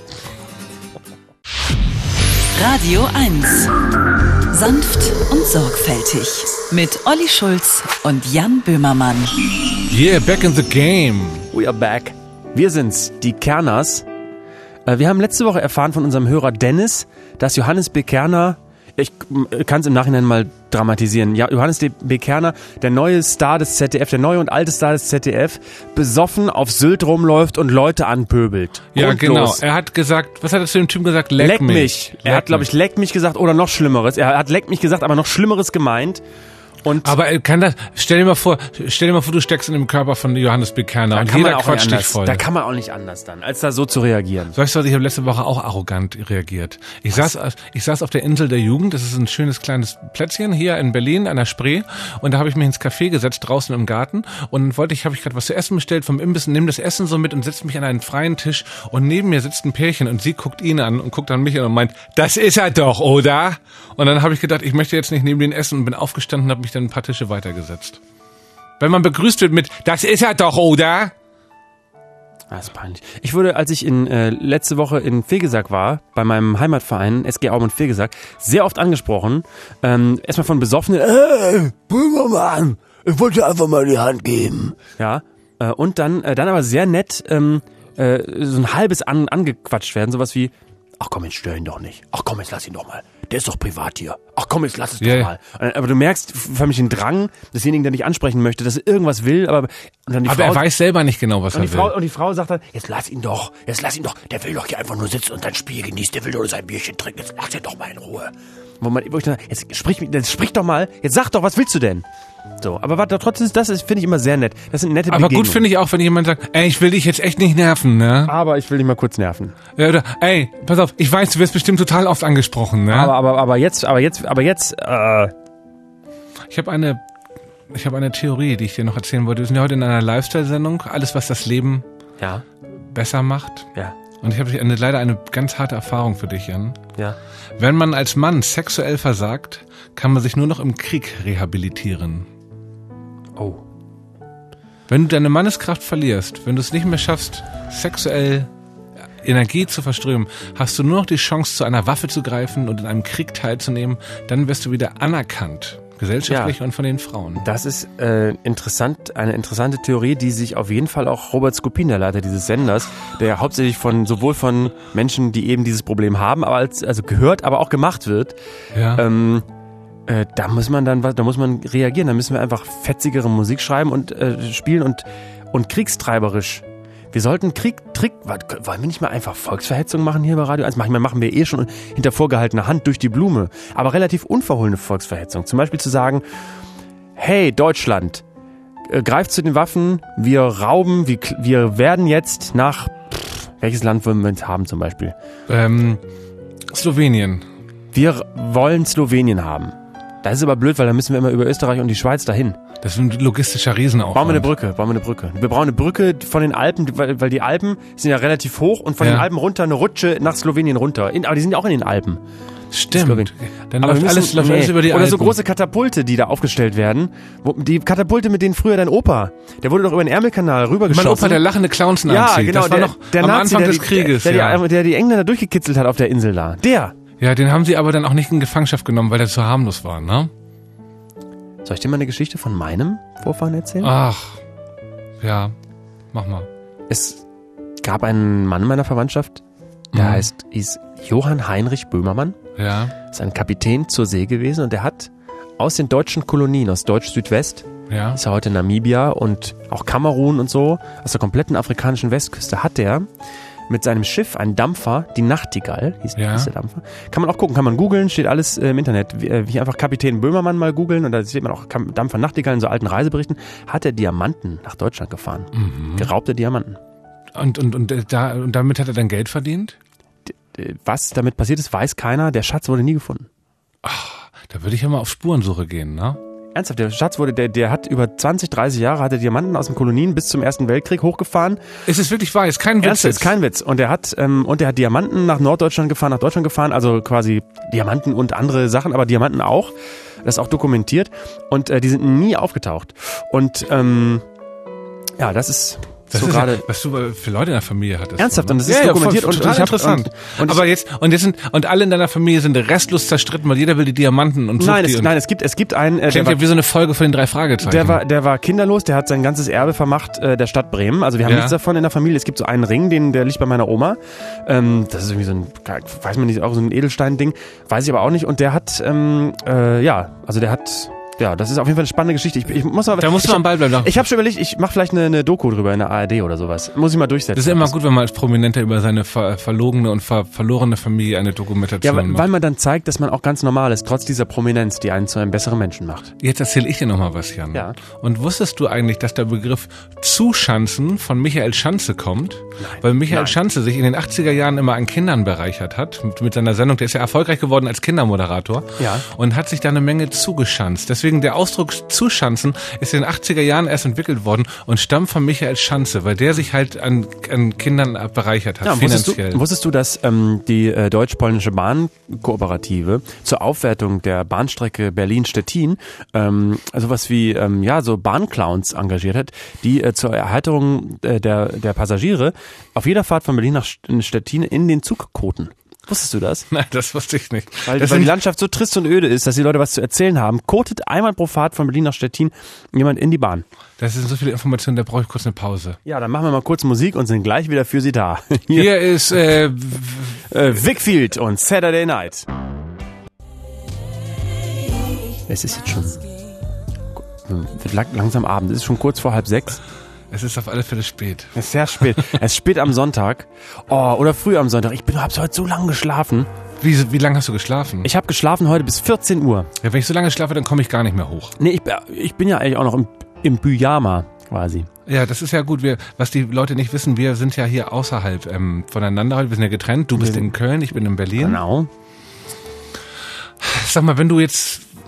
Radio 1. Sanft und sorgfältig. Mit Olli Schulz und Jan Böhmermann. Yeah, back in the game. We are back. Wir sind's, die Kerners. Wir haben letzte Woche erfahren von unserem Hörer Dennis, dass Johannes B. Kerner, ich kann es im Nachhinein mal dramatisieren, ja, Johannes B. Kerner, der neue Star des ZDF, der neue und alte Star des ZDF, besoffen auf Sylt rumläuft und Leute anpöbelt. Ja, genau. Er hat gesagt, was hat er zu dem Typen gesagt? Leck mich. Er hat, glaube ich, leck mich gesagt oder noch Schlimmeres. Er hat leck mich gesagt, aber noch Schlimmeres gemeint. Aber stell dir mal vor, du steckst in dem Körper von Johannes B. Kerner und jeder quatscht dich voll. Da kann man auch nicht anders dann, als da so zu reagieren. Weißt du was, ich habe letzte Woche auch arrogant reagiert. Ich saß auf der Insel der Jugend, das ist ein schönes kleines Plätzchen hier in Berlin an der Spree, und da habe ich mich ins Café gesetzt, draußen im Garten, und habe ich gerade was zu essen bestellt vom Imbiss, nehme das Essen so mit und setze mich an einen freien Tisch, und neben mir sitzt ein Pärchen und sie guckt ihn an und guckt an mich an und meint, das ist er doch, oder? Und dann habe ich gedacht, ich möchte jetzt nicht neben denen essen und bin aufgestanden und habe mich dann ein paar Tische weitergesetzt. Wenn man begrüßt wird mit, das ist er doch, oder? Das ist peinlich. Ich wurde, als ich letzte Woche in Fegesack war, bei meinem Heimatverein, SG Aumund Fegesack, sehr oft angesprochen, erstmal von Besoffenen, Böhmermann, ich wollte einfach mal die Hand geben. Ja, und dann aber sehr nett, so ein halbes angequatscht werden, sowas wie, ach komm, jetzt stör ihn doch nicht. Ach komm, jetzt lass ihn doch mal. Der ist doch privat hier. Ach komm, jetzt lass es doch mal. Aber du merkst förmlich den Drang desjenigen, der dich ansprechen möchte, dass er irgendwas will, aber er weiß selber nicht genau, was er will. Und die Frau sagt dann, jetzt lass ihn doch. Der will doch hier einfach nur sitzen und sein Spiel genießen. Der will nur sein Bierchen trinken. Jetzt lass ihn doch mal in Ruhe. Wo ich dann, jetzt sprich doch mal. Jetzt sag doch, was willst du denn? So, aber trotzdem, das finde ich immer sehr nett. Das sind nette Begegnungen. Aber gut finde ich auch, wenn jemand sagt, ey, ich will dich jetzt echt nicht nerven, ne? Aber ich will dich mal kurz nerven. Ja, oder, ey, pass auf, ich weiß, du wirst bestimmt total oft angesprochen, ne? Aber jetzt. Ich habe eine Ich habe eine Theorie, die ich dir noch erzählen wollte. Wir sind ja heute in einer Lifestyle-Sendung. Alles, was das Leben besser macht. Ja. Und ich habe leider eine ganz harte Erfahrung für dich, Jan. Ja. Wenn man als Mann sexuell versagt, kann man sich nur noch im Krieg rehabilitieren. Oh. Wenn du deine Manneskraft verlierst, wenn du es nicht mehr schaffst, sexuell Energie zu verströmen, hast du nur noch die Chance, zu einer Waffe zu greifen und in einem Krieg teilzunehmen, dann wirst du wieder anerkannt. Gesellschaftlich und von den Frauen. Das ist eine interessante Theorie, die sich auf jeden Fall auch Robert Skopin, der Leiter dieses Senders, der hauptsächlich sowohl von Menschen, die eben dieses Problem haben, aber also gehört, aber auch gemacht wird. Ja. Da muss man reagieren. Da müssen wir einfach fetzigere Musik schreiben und spielen und kriegstreiberisch. Wir sollten wollen wir nicht mal einfach Volksverhetzung machen hier bei Radio 1? Machen wir eh schon hinter vorgehaltener Hand durch die Blume. Aber relativ unverhohlene Volksverhetzung. Zum Beispiel zu sagen, hey Deutschland, greift zu den Waffen, wir rauben, wir werden jetzt nach, welches Land wollen wir jetzt haben zum Beispiel? Slowenien. Wir wollen Slowenien haben. Das ist aber blöd, weil dann müssen wir immer über Österreich und die Schweiz dahin. Das ist ein logistischer Riesenaufwand. Bauen wir eine Brücke. Wir brauchen eine Brücke von den Alpen, weil die Alpen sind ja relativ hoch und von den Alpen runter eine Rutsche nach Slowenien runter. Aber die sind ja auch in den Alpen. Stimmt. Dann läuft alles über die Alpen. Oder so große Katapulte, die da aufgestellt werden. Die Katapulte, mit denen früher dein Opa, der wurde doch über den Ärmelkanal rübergeschossen. Mein Opa, der lachende Clowns nachzieht. Ja, genau. Das war noch der am Nazi, Anfang des Krieges. Der die Engländer durchgekitzelt hat auf der Insel da. Ja, den haben sie aber dann auch nicht in Gefangenschaft genommen, weil der zu harmlos war, ne? Soll ich dir mal eine Geschichte von meinem Vorfahren erzählen? Ach, ja, mach mal. Es gab einen Mann in meiner Verwandtschaft, der hieß Johann Heinrich Böhmermann. Ja. Ist ein Kapitän zur See gewesen und der hat aus den deutschen Kolonien, aus Deutsch-Südwest, ist ja heute Namibia und auch Kamerun und so, aus der kompletten afrikanischen Westküste, hat der mit seinem Schiff, ein Dampfer, die Nachtigall, hieß der Dampfer. Kann man auch gucken, kann man googeln, steht alles im Internet. Wie einfach Kapitän Böhmermann mal googeln und da sieht man auch Dampfer Nachtigall in so alten Reiseberichten. Hat er Diamanten nach Deutschland gefahren. Geraubte Diamanten. Und damit hat er dann Geld verdient? Was damit passiert ist, weiß keiner. Der Schatz wurde nie gefunden. Ach, da würde ich ja mal auf Spurensuche gehen, ne? Ernsthaft, der Schatz der hat über 20, 30 Jahre hat er Diamanten aus den Kolonien bis zum Ersten Weltkrieg hochgefahren. Ist es wirklich wahr? Ist kein Witz? Ernsthaft, ist kein Witz. Und er hat Diamanten nach Deutschland gefahren, also quasi Diamanten und andere Sachen, aber Diamanten auch. Das ist auch dokumentiert. Und die sind nie aufgetaucht. Und das ist so gerade, was du für Leute in der Familie hattest. Ernsthaft, und das ist dokumentiert und interessant. Und alle in deiner Familie sind restlos zerstritten, weil jeder will die Diamanten und sucht die. Nein, es gibt einen. Klingt ja wie so eine Folge von den 3 Fragezeichen. Der war kinderlos, der hat sein ganzes Erbe vermacht der Stadt Bremen. Also wir haben nichts davon in der Familie. Es gibt so einen Ring, der liegt bei meiner Oma. Das ist irgendwie so ein, weiß man nicht, auch so ein Edelstein-Ding, weiß ich aber auch nicht. Und der hat, das ist auf jeden Fall eine spannende Geschichte. Da musst du am Ball bleiben. Ich habe schon überlegt, ich mache vielleicht eine Doku drüber in der ARD oder sowas. Muss ich mal durchsetzen. Das ist immer gut, wenn man als Prominenter über seine verlogene und verlorene Familie eine Dokumentation macht. Weil man dann zeigt, dass man auch ganz normal ist, trotz dieser Prominenz, die einen zu einem besseren Menschen macht. Jetzt erzähle ich dir nochmal was, Jan. Ja. Und wusstest du eigentlich, dass der Begriff Zuschanzen von Michael Schanze kommt? Nein. Weil Michael Schanze sich in den 80er Jahren immer an Kindern bereichert hat. Mit seiner Sendung, der ist ja erfolgreich geworden als Kindermoderator. Ja. Und hat sich da eine Menge zugeschanzt. Deswegen der Ausdruck Zuschanzen ist in den 80er Jahren erst entwickelt worden und stammt von Michael Schanze, weil der sich halt an Kindern bereichert hat, finanziell. Wusstest du, dass die deutsch-polnische Bahnkooperative zur Aufwertung der Bahnstrecke Berlin-Stettin sowas wie so Bahnclowns engagiert hat, die zur Erheiterung der Passagiere auf jeder Fahrt von Berlin nach Stettin in den Zug koten? Wusstest du das? Nein, das wusste ich nicht. Weil die Landschaft so trist und öde ist, dass die Leute was zu erzählen haben. Kotet einmal pro Fahrt von Berlin nach Stettin jemand in die Bahn. Das sind so viele Informationen, da brauche ich kurz eine Pause. Ja, dann machen wir mal kurz Musik und sind gleich wieder für Sie da. Hier ist Wickfield und Saturday Night. Es ist jetzt schon wird langsam Abend. Es ist schon kurz vor 5:30. Es ist auf alle Fälle spät. Es ist sehr spät. Es ist spät am Sonntag. Oder früh am Sonntag. Ich habe heute so lange geschlafen. Wie lange hast du geschlafen? Ich habe geschlafen heute bis 14 Uhr. Ja, wenn ich so lange schlafe, dann komme ich gar nicht mehr hoch. Nee, ich bin ja eigentlich auch noch im Pyjama quasi. Ja, das ist ja gut. Was die Leute nicht wissen, wir sind ja hier außerhalb voneinander heute. Wir sind ja getrennt. Du bist in Köln, ich bin in Berlin. Genau. Sag mal, wenn du jetzt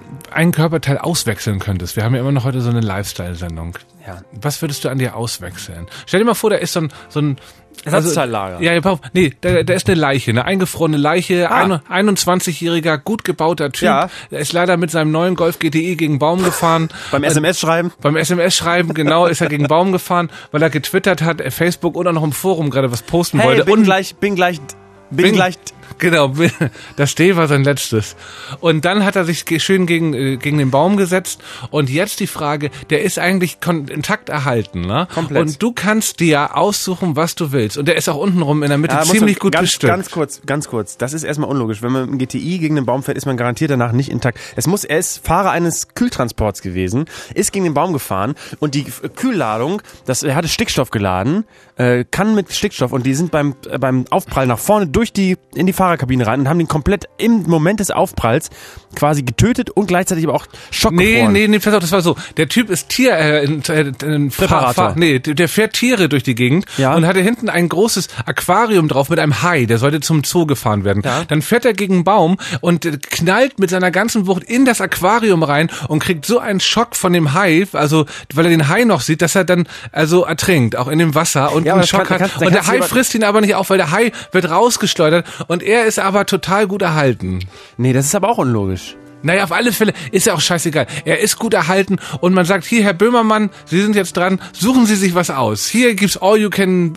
einen Körperteil auswechseln könntest, wir haben ja immer noch heute so eine Lifestyle-Sendung. Ja. Was würdest du an dir auswechseln? Stell dir mal vor, da ist so ein Ersatzteillager. Da ist eine Leiche, eine eingefrorene Leiche, 21-jähriger, gut gebauter Typ. Ja. Der ist leider mit seinem neuen Golf GTI gegen einen Baum gefahren. Beim SMS-Schreiben? Beim SMS-Schreiben, genau, ist er gegen einen Baum gefahren, weil er getwittert hat, Facebook oder noch im Forum gerade was posten wollte. Bin gleich. Genau, das D war sein letztes. Und dann hat er sich schön gegen den Baum gesetzt. Und jetzt die Frage, der ist eigentlich intakt erhalten, ne? Komplett. Und du kannst dir aussuchen, was du willst. Und der ist auch untenrum in der Mitte ziemlich gut bestückt. Ganz kurz. Das ist erstmal unlogisch. Wenn man mit dem GTI gegen den Baum fährt, ist man garantiert danach nicht intakt. Er ist Fahrer eines Kühltransports gewesen, ist gegen den Baum gefahren und die Kühlladung, er hatte Stickstoff geladen, kann mit Stickstoff und die sind beim Aufprall nach vorne in die Fahrerkabine rein und haben den komplett im Moment des Aufpralls quasi getötet und gleichzeitig aber auch schockgefroren. Nee, pass auf, das war so. Der Typ ist Präparator. Der fährt Tiere durch die Gegend und hatte hinten ein großes Aquarium drauf mit einem Hai, der sollte zum Zoo gefahren werden. Ja. Dann fährt er gegen einen Baum und knallt mit seiner ganzen Wucht in das Aquarium rein und kriegt so einen Schock von dem Hai, also weil er den Hai noch sieht, dass er dann ertrinkt, auch in dem Wasser und einen Schock hat. Und der Hai frisst ihn aber nicht auf, weil der Hai wird rausgeschleudert und er ist aber total gut erhalten. Nee, das ist aber auch unlogisch. Naja, auf alle Fälle ist ja auch scheißegal. Er ist gut erhalten und man sagt, hier, Herr Böhmermann, Sie sind jetzt dran, suchen Sie sich was aus. Hier gibt's All You Can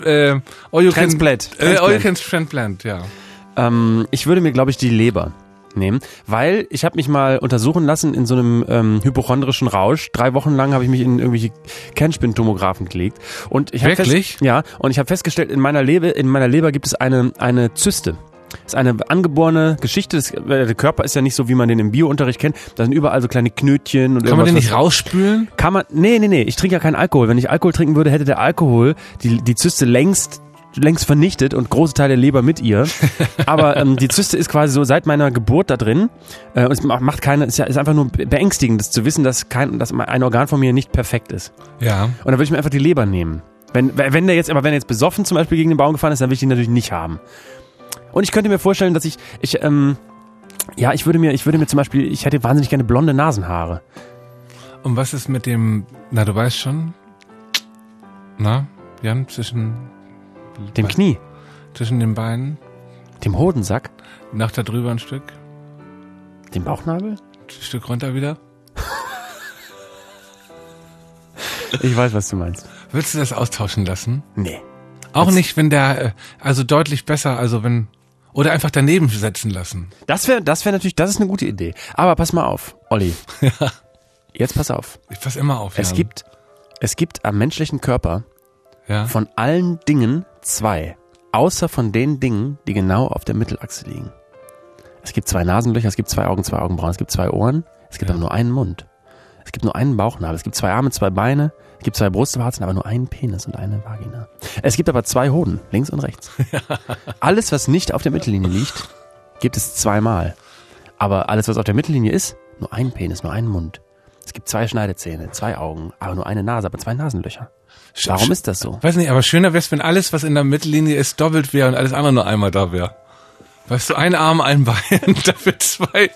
Transplant, ja. Ich würde mir, glaube ich, die Leber nehmen, weil ich habe mich mal untersuchen lassen in so einem hypochondrischen Rausch. 3 Wochen lang habe ich mich in irgendwelche Kernspintomographen gelegt und ich habe festgestellt, in meiner Leber gibt es eine Zyste. Das ist eine angeborene Geschichte. Der Körper ist ja nicht so, wie man den im Bio-Unterricht kennt. Da sind überall so kleine Knötchen und Kann man den nicht rausspülen? Nee. Ich trinke ja keinen Alkohol. Wenn ich Alkohol trinken würde, hätte der Alkohol die Zyste längst vernichtet und große Teile der Leber mit ihr. Aber die Zyste ist quasi so seit meiner Geburt da drin. Und es ist einfach nur beängstigend, das zu wissen, dass ein Organ von mir nicht perfekt ist. Ja. Und dann würde ich mir einfach die Leber nehmen. Wenn er jetzt besoffen zum Beispiel gegen den Baum gefahren ist, dann will ich ihn natürlich nicht haben. Und ich könnte mir vorstellen, dass ich würde mir zum Beispiel, ich hätte wahnsinnig gerne blonde Nasenhaare. Und was ist mit dem, du weißt schon, Jan, zwischen dem Knie, zwischen den Beinen, dem Hodensack, noch da drüber ein Stück, dem Bauchnabel, ein Stück runter wieder. Ich weiß, was du meinst. Willst du das austauschen lassen? Nee. Auch nicht, wenn der, deutlich besser, oder einfach daneben setzen lassen. Das wäre natürlich, das ist eine gute Idee. Aber pass mal auf, Olli. Ja. Jetzt pass auf. Ich pass immer auf, Jan. Es gibt am menschlichen Körper von allen Dingen 2. Außer von den Dingen, die genau auf der Mittelachse liegen. Es gibt 2 Nasenlöcher, es gibt 2 Augen, 2 Augenbrauen, es gibt 2 Ohren, es gibt aber nur einen Mund. Es gibt nur einen Bauchnabel, es gibt 2 Arme, 2 Beine, es gibt 2 Brustwarzen, aber nur einen Penis und eine Vagina. Es gibt aber 2 Hoden, links und rechts. Alles, was nicht auf der Mittellinie liegt, gibt es 2 Mal. Aber alles, was auf der Mittellinie ist, nur ein Penis, nur einen Mund. Es gibt 2 Schneidezähne, 2 Augen, aber nur eine Nase, aber 2 Nasenlöcher. Warum ist das so? Weiß nicht, aber schöner wäre es, wenn alles, was in der Mittellinie ist, doppelt wäre und alles andere nur einmal da wäre. Weißt du, ein Arm, ein Bein, dafür 2...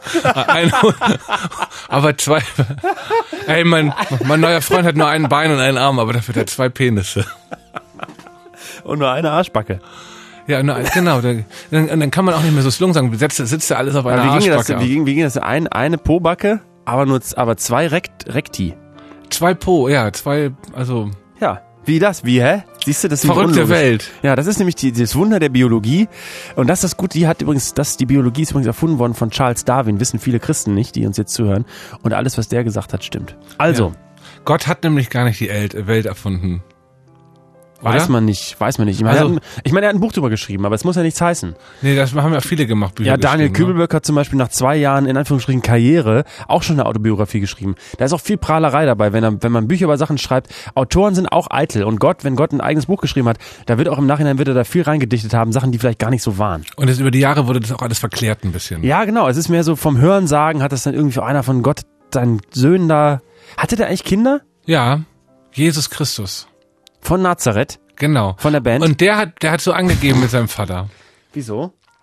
aber 2. Ey, mein neuer Freund hat nur ein Bein und einen Arm, aber dafür hat er 2 Penisse. Und nur eine Arschbacke. Ja, genau. Dann kann man auch nicht mehr so Slung sagen. Sitzt ja alles auf einer Arschbacke. Wie ging das? Eine Po-Backe, aber 2 Rekti. 2 Po, ja, 2, also. Ja. Wie das? Wie, hä? Siehst du, das ist verrückte Welt. Ja, das ist nämlich das Wunder der Biologie. Und das ist gut, die Biologie ist übrigens erfunden worden von Charles Darwin, wissen viele Christen nicht, die uns jetzt zuhören. Und alles, was der gesagt hat, stimmt. Also. Ja. Gott hat nämlich gar nicht die Welt erfunden. Oder? Weiß man nicht. Ich meine, er hat ein Buch drüber geschrieben, aber es muss ja nichts heißen. Nee, das haben ja viele gemacht, Bücher. Ja, Daniel Kübelberg hat zum Beispiel nach 2 Jahren, in Anführungsstrichen, Karriere, auch schon eine Autobiografie geschrieben. Da ist auch viel Prahlerei dabei, wenn man Bücher über Sachen schreibt. Autoren sind auch eitel und wenn Gott ein eigenes Buch geschrieben hat, da wird auch im Nachhinein da viel reingedichtet haben, Sachen, die vielleicht gar nicht so waren. Und über die Jahre wurde das auch alles verklärt ein bisschen. Ja, genau. Es ist mehr so vom Hörensagen, hat das dann irgendwie einer von Gott, seinen Söhnen da, hatte der eigentlich Kinder? Ja, Jesus Christus. Von Nazareth? Genau. Von der Band? Und der hat so angegeben mit seinem Vater. Wieso?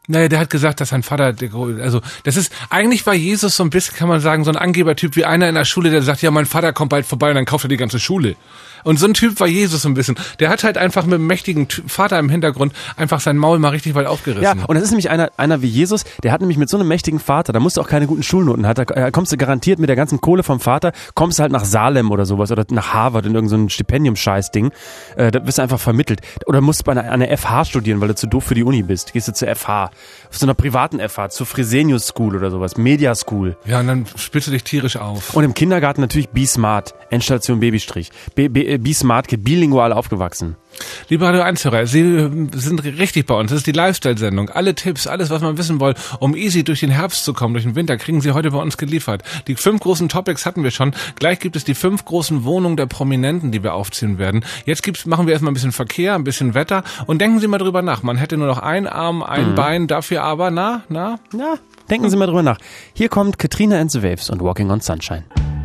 Naja, der hat gesagt, dass sein Vater, also das ist, eigentlich war Jesus so ein bisschen, kann man sagen, so ein Angebertyp wie einer in der Schule, der sagt, ja, mein Vater kommt bald vorbei und dann kauft er die ganze Schule. Und so ein Typ war Jesus so ein bisschen. Der hat halt einfach mit einem mächtigen Vater im Hintergrund einfach sein Maul mal richtig weit aufgerissen. Ja, und das ist nämlich einer wie Jesus, der hat nämlich mit so einem mächtigen Vater, da musst du auch keine guten Schulnoten haben, da kommst du garantiert mit der ganzen Kohle vom Vater, kommst du halt nach Salem oder sowas oder nach Harvard in irgendein so Stipendium-Scheiß-Ding, da wirst du einfach vermittelt. Oder musst bei einer FH studieren, weil du zu doof für die Uni bist. Gehst du zur FH, auf so einer privaten FH, zur Fresenius School oder sowas, Media School. Ja, und dann spielst du dich tierisch auf. Und im Kindergarten natürlich Be Smart, Endstation Babystrich. Be Smart, bilingual aufgewachsen. Liebe Radio 1-Hörer, Sie sind richtig bei uns. Das ist die Lifestyle-Sendung. Alle Tipps, alles, was man wissen will, um easy durch den Herbst zu kommen, durch den Winter, kriegen Sie heute bei uns geliefert. Die 5 großen Topics hatten wir schon. Gleich gibt es die 5 großen Wohnungen der Prominenten, die wir aufziehen werden. Jetzt machen wir erstmal ein bisschen Verkehr, ein bisschen Wetter und denken Sie mal drüber nach. Man hätte nur noch einen Arm, ein Bein, dafür aber, denken Sie mal drüber nach. Hier kommt Katrina and the Waves und Walking on Sunshine.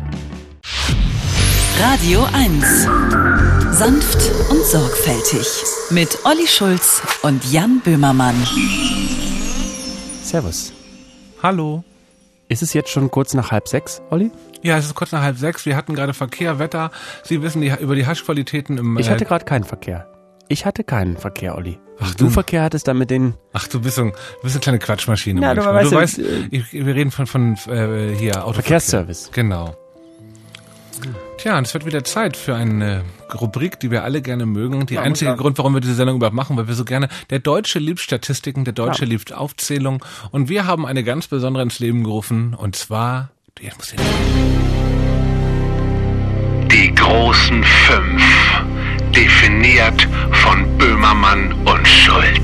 Radio 1. Sanft und sorgfältig. Mit Olli Schulz und Jan Böhmermann. Servus. Hallo. Ist es jetzt schon kurz nach 5:30, Olli? Ja, es ist kurz nach 5:30. Wir hatten gerade Verkehr, Wetter. Sie wissen über die Haschqualitäten im... Ich hatte gerade keinen Verkehr. Olli. Ach, du Verkehr hattest dann mit den... Ach, du bist eine kleine Quatschmaschine. Ja, manchmal. Du weißt, wir reden von hier Autoverkehr. Verkehrsservice. Genau. Tja, und es wird wieder Zeit für eine Rubrik, die wir alle gerne mögen. Der einzige Grund, warum wir diese Sendung überhaupt machen, weil wir so gerne, der Deutsche liebt Statistiken, der Deutsche liebt Aufzählung. Und wir haben eine ganz besondere ins Leben gerufen. Und zwar, die großen 5. Definiert von Böhmermann und Schulz.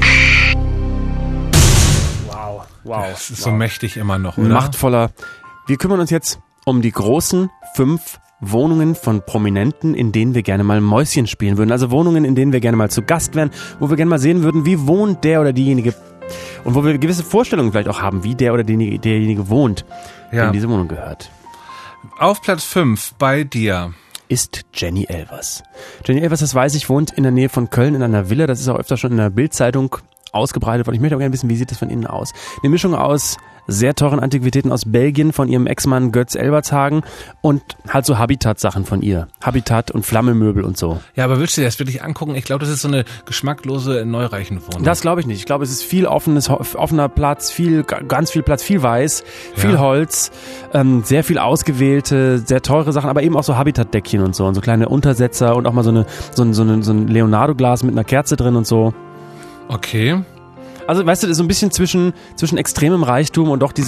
Wow. Das ist so mächtig immer noch, oder? Machtvoller. Wir kümmern uns jetzt um die großen 5 Wohnungen von Prominenten, in denen wir gerne mal Mäuschen spielen würden. Also Wohnungen, in denen wir gerne mal zu Gast wären, wo wir gerne mal sehen würden, wie wohnt der oder diejenige und wo wir gewisse Vorstellungen vielleicht auch haben, wie der oder derjenige wohnt, dem diese Wohnung gehört. Auf Platz 5 bei dir ist Jenny Elvers. Jenny Elvers, das weiß ich, wohnt in der Nähe von Köln in einer Villa. Das ist auch öfter schon in der Bild-Zeitung ausgebreitet worden. Ich möchte auch gerne wissen, wie sieht das von innen aus? Eine Mischung aus sehr teuren Antiquitäten aus Belgien von ihrem Ex-Mann Götz Elbertshagen und halt so Habitat-Sachen von ihr. Habitat und Flammelmöbel und so. Ja, aber willst du dir das wirklich angucken? Ich glaube, das ist so eine geschmacklose Neureichenwohnung. Das glaube ich nicht. Ich glaube, es ist viel offener Platz, ganz viel Platz, viel Weiß, viel Holz, sehr viel ausgewählte, sehr teure Sachen, aber eben auch so Habitat-Deckchen und so kleine Untersetzer und auch mal so ein Leonardo-Glas mit einer Kerze drin und so. Okay. Also, weißt du, das ist so ein bisschen zwischen extremem Reichtum und doch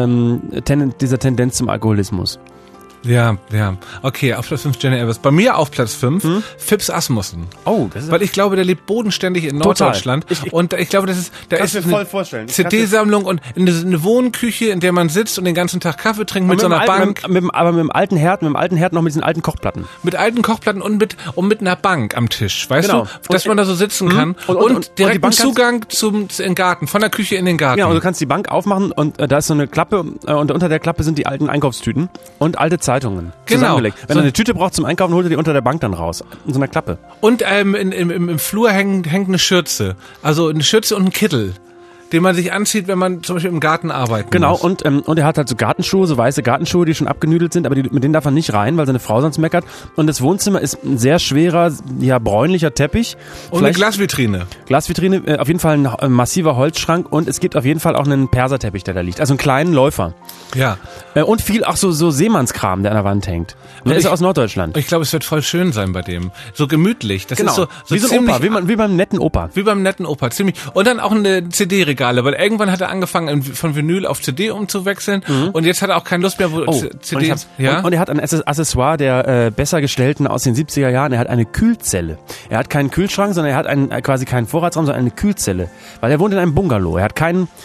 dieser Tendenz zum Alkoholismus. Ja. Okay, auf Platz 5 Jenny Elvers. Bei mir auf Platz 5 Phipps Asmussen. Oh, das ist... Weil ich glaube, der lebt bodenständig in Norddeutschland. Und ich glaube, da ist eine CD-Sammlung und eine Wohnküche, in der man sitzt und den ganzen Tag Kaffee trinkt mit so einer Bank. Aber mit dem alten Herd noch mit diesen alten Kochplatten. Mit alten Kochplatten und mit einer Bank am Tisch, weißt du? Dass man da so sitzen kann. Und direkt einen Zugang zum Garten, von der Küche in den Garten. Ja, und du kannst die Bank aufmachen und da ist so eine Klappe und unter der Klappe sind die alten Einkaufstüten und alte Zeitungen zusammengelegt. Wenn du eine Tüte brauchst zum Einkaufen, holt er die unter der Bank dann raus. In so einer Klappe. Und im Flur hängt eine Schürze. Also eine Schürze und ein Kittel, den man sich anzieht, wenn man zum Beispiel im Garten arbeitet. Genau, muss. Und er hat halt so Gartenschuhe, so weiße Gartenschuhe, die schon abgenüdelt sind, aber mit denen darf er nicht rein, weil seine Frau sonst meckert. Und das Wohnzimmer ist ein sehr schwerer, bräunlicher Teppich. Und eine Glasvitrine. Auf jeden Fall ein massiver Holzschrank und es gibt auf jeden Fall auch einen Perserteppich, der da liegt. Also einen kleinen Läufer. Ja. Und viel auch so Seemannskram, der an der Wand hängt. Der ist aus Norddeutschland. Ich glaube, es wird voll schön sein bei dem. So gemütlich. Das ist so wie so ein Opa, wie beim netten Opa. Wie beim netten Opa, ziemlich. Und dann auch eine CD-Regale, weil irgendwann hat er angefangen, von Vinyl auf CD umzuwechseln und jetzt hat er auch keine Lust mehr, CDs. Und er hat ein Accessoire der besser gestellten aus den 70er Jahren. Er hat eine Kühlzelle. Er hat keinen Kühlschrank, sondern er hat quasi keinen Vorratsraum, sondern eine Kühlzelle. Weil er wohnt in einem Bungalow. Ist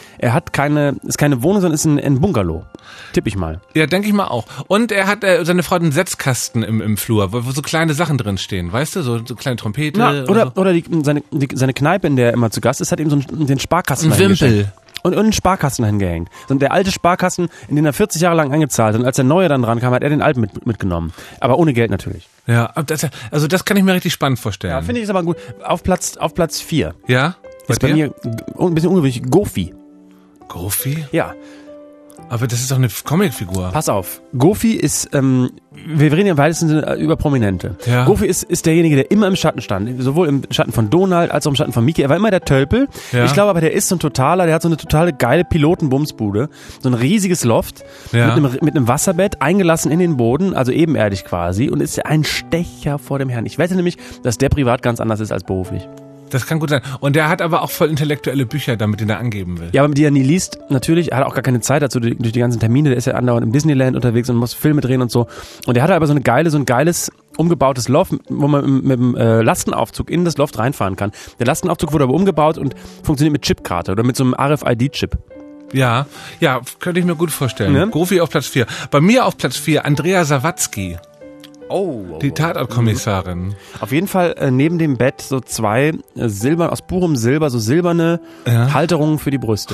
keine Wohnung, sondern ist ein Bungalow. Tipp ich mal. Ja, denke ich mal auch. Und er hat seine Frau einen Setzkasten im Flur, wo so kleine Sachen drin stehen, weißt du? So kleine Trompete. Ja, oder seine Kneipe, in der er immer zu Gast ist, hat eben den Sparkasten. Ein Wimpel. Und einen Sparkasten hingehängt. Und der alte Sparkasten, in den er 40 Jahre lang eingezahlt hat. Und als der neue dann dran kam, hat er den alten mitgenommen. Aber ohne Geld natürlich. Ja, das kann ich mir richtig spannend vorstellen. Ja, finde ich aber gut. Auf Platz 4. Ja? Ist bei mir ein bisschen ungewöhnlich Goofy. Goofy? Ja. Aber das ist doch eine Comicfigur. Pass auf. Goofy ist, wir reden ja im weitesten Sinne über Prominente. Ja. Goofy ist derjenige, der immer im Schatten stand. Sowohl im Schatten von Donald als auch im Schatten von Mickey. Er war immer der Tölpel. Ja. Ich glaube aber, der ist so ein totaler, der hat so eine totale geile Pilotenbumsbude. So ein riesiges Loft mit einem Wasserbett, eingelassen in den Boden, also ebenerdig quasi. Und ist ein Stecher vor dem Herrn. Ich wette nämlich, dass der privat ganz anders ist als beruflich. Das kann gut sein. Und der hat aber auch voll intellektuelle Bücher, damit ihn er angeben will. Ja, aber die er nie liest, natürlich. Er hat auch gar keine Zeit dazu, durch die ganzen Termine. Der ist ja andauernd im Disneyland unterwegs und muss Filme drehen und so. Und er hatte aber so ein geiles, umgebautes Loft, wo man mit dem Lastenaufzug in das Loft reinfahren kann. Der Lastenaufzug wurde aber umgebaut und funktioniert mit Chipkarte oder mit so einem RFID-Chip. Ja, könnte ich mir gut vorstellen. Ja? Goofy auf Platz 4. Bei mir auf Platz 4 Andrea Sawatzki. Die Tatortkommissarin. Auf jeden Fall neben dem Bett so zwei aus purem Silber, so silberne Halterungen für die Brüste.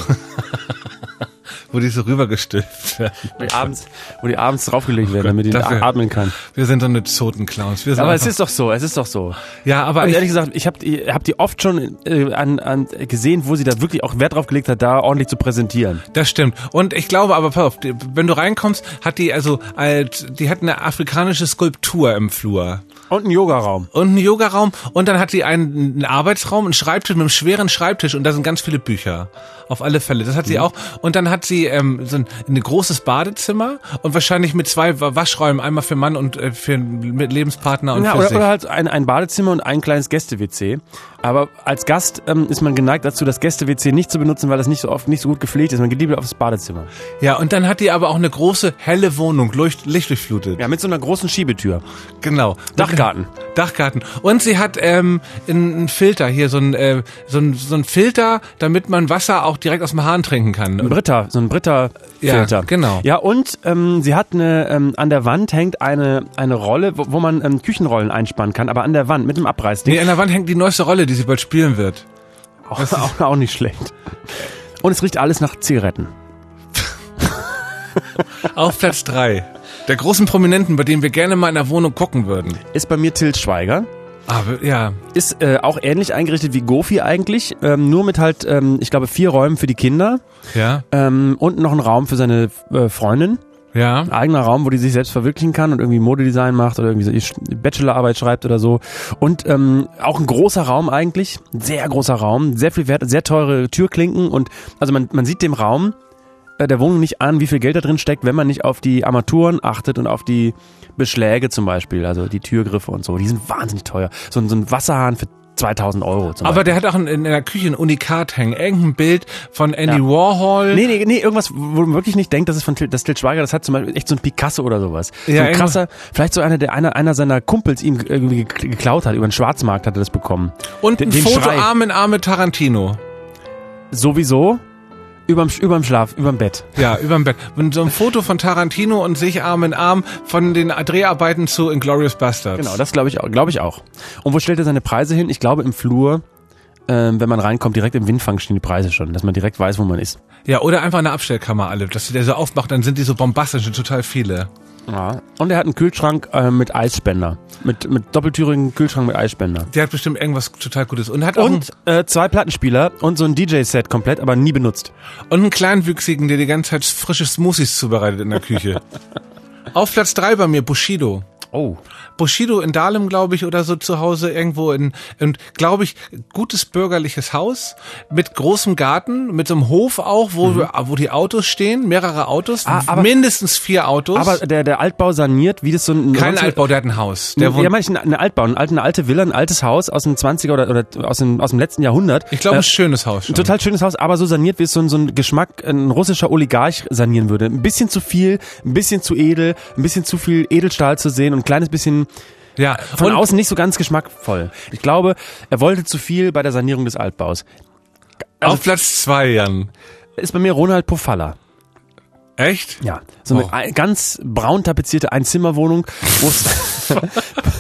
Wo die so rübergestülpt werden. Wo die abends draufgelegt werden, damit die atmen kann. Wir sind so eine Zotenclowns. Aber es ist doch so. Ja, aber ehrlich gesagt, ich hab die oft schon gesehen, wo sie da wirklich auch Wert drauf gelegt hat, da ordentlich zu präsentieren. Das stimmt. Und ich glaube aber, pass auf, wenn du reinkommst, hat die die hat eine afrikanische Skulptur im Flur. Und einen Yogaraum. Und dann hat sie einen Arbeitsraum, einen Schreibtisch mit einem schweren Schreibtisch und da sind ganz viele Bücher. Auf alle Fälle. Das hat sie auch. Und dann hat sie so ein großes Badezimmer und wahrscheinlich mit 2 Waschräumen, einmal für Mann und mit Lebenspartner und für sich. Oder halt ein Badezimmer und ein kleines Gäste-WC. Aber als Gast ist man geneigt dazu, das Gäste-WC nicht zu benutzen, weil das nicht so gut gepflegt ist. Man geht lieber aufs Badezimmer. Ja, und dann hat die aber auch eine große, helle Wohnung, lichtdurchflutet. Ja, mit so einer großen Schiebetür. Genau. Dachgarten. Und sie hat einen Filter hier, so ein Filter, damit man Wasser auch direkt aus dem Hahn trinken kann. So ein Brita-Filter. Ja, genau. Ja, und sie hat an der Wand hängt eine Rolle, wo man Küchenrollen einspannen kann, aber an der Wand mit einem Abreißding. Nee, an der Wand hängt die neueste Rolle, die sie bald spielen wird. Auch nicht schlecht. Und es riecht alles nach Zigaretten. Auf Platz 3. Der großen Prominenten, bei dem wir gerne mal in der Wohnung gucken würden. Ist bei mir Til Schweiger. Aber, ja. Ist auch ähnlich eingerichtet wie Goofy eigentlich, nur mit halt, ich glaube, 4 Räumen für die Kinder. Ja. Und noch einen Raum für seine Freundin. Ja. Ein eigener Raum, wo die sich selbst verwirklichen kann und irgendwie Modedesign macht oder irgendwie so Bachelorarbeit schreibt oder so. Und auch ein großer Raum eigentlich, sehr großer Raum, sehr viel Wert, sehr teure Türklinken und also man sieht dem Raum der Wohnung nicht an, wie viel Geld da drin steckt, wenn man nicht auf die Armaturen achtet und auf die Beschläge zum Beispiel, also die Türgriffe und so. Die sind wahnsinnig teuer. So ein Wasserhahn für 2.000 € zum Beispiel. Aber der hat auch in der Küche ein Unikat hängen. Irgendein Bild von Andy Warhol. Nee, irgendwas, wo man wirklich nicht denkt, dass Til Schweiger, das hat zum Beispiel echt so ein Picasso oder sowas. Ja, so ein krasser, vielleicht so einer seiner Kumpels ihm irgendwie geklaut hat. Über den Schwarzmarkt hat er das bekommen. Und ein Foto Arm in Arm mit Tarantino. Sowieso. Überm Bett. Ja, überm Bett. Und so ein Foto von Tarantino und sich Arm in Arm von den Dreharbeiten zu Inglourious Basterds. Genau, das glaube ich auch. Und wo stellt er seine Preise hin? Ich glaube im Flur, wenn man reinkommt, direkt im Windfang stehen die Preise schon, dass man direkt weiß, wo man ist. Ja, oder einfach eine Abstellkammer alle, dass der so aufmacht, dann sind die so bombastisch, total viele. Ja. Und er hat einen Kühlschrank mit Eisspender. Mit doppeltürigen Kühlschrank mit Eisspender. Der hat bestimmt irgendwas total Gutes. Und hat auch 2 Plattenspieler und so ein DJ-Set komplett, aber nie benutzt. Und einen Kleinwüchsigen, der die ganze Zeit frische Smoothies zubereitet in der Küche. Auf Platz 3 bei mir Bushido. Oh. Bushido in Dahlem, glaube ich, oder so zu Hause irgendwo in glaube ich, gutes bürgerliches Haus mit großem Garten, mit so einem Hof auch, wo die Autos stehen, mehrere Autos, mindestens 4 Autos. Aber der Altbau saniert, wie das so ein... Kein Altbau, der hat ein Haus. Ja, meine ich, eine Altbau, eine alte Villa, ein altes Haus aus den 20er oder aus dem letzten Jahrhundert. Ich glaube, ein schönes Haus schon. Ein total schönes Haus, aber so saniert, wie es so ein Geschmack, ein russischer Oligarch sanieren würde. Ein bisschen zu viel, ein bisschen zu edel, ein bisschen zu viel Edelstahl zu sehen und ein kleines bisschen... Ja, von außen nicht so ganz geschmackvoll. Ich glaube, er wollte zu viel bei der Sanierung des Altbaus. Also auf Platz 2, Jan. Ist bei mir Ronald Pofalla. Echt? Ja. So eine ganz braun tapezierte Einzimmerwohnung,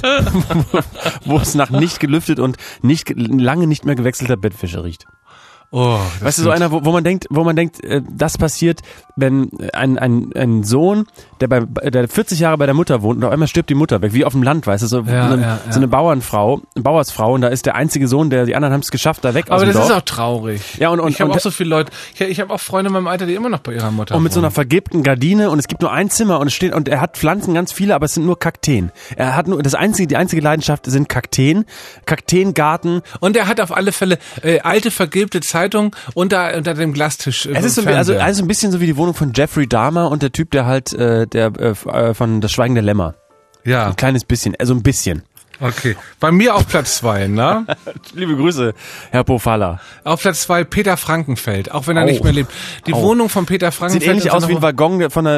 wo es nach nicht gelüftet und lange nicht mehr gewechselter Bettwäsche riecht. Oh, weißt du, so einer, wo man denkt, das passiert, wenn ein Sohn, der 40 Jahre bei der Mutter wohnt und auf einmal stirbt die Mutter weg, wie auf dem Land, weißt du, so eine Bauersfrau, und da ist der einzige Sohn, die anderen haben es geschafft, da weg aus dem Dorf. Aber das ist auch traurig. Ja, und ich habe auch so viele Leute, ich habe auch Freunde in meinem Alter, die immer noch bei ihrer Mutter wohnen. Und mit so einer vergilbten Gardine und es gibt nur ein Zimmer und er hat Pflanzen, ganz viele, aber es sind nur Kakteen. Er hat nur, die einzige Leidenschaft sind Kakteengarten. Und er hat auf alle Fälle alte vergilbte Zeitung unter dem Glastisch. Es ist so, also ein bisschen so wie die Wohnung von Jeffrey Dahmer und der Typ, der halt von Das Schweigen der Lämmer. Ja. Ein kleines bisschen, also ein bisschen. Okay. Bei mir auf Platz 2, ne? Liebe Grüße, Herr Pofalla. Auf Platz 2 Peter Frankenfeld, auch wenn er nicht mehr lebt. Die Wohnung von Peter Frankenfeld. Sieht ähnlich aus wie ein Waggon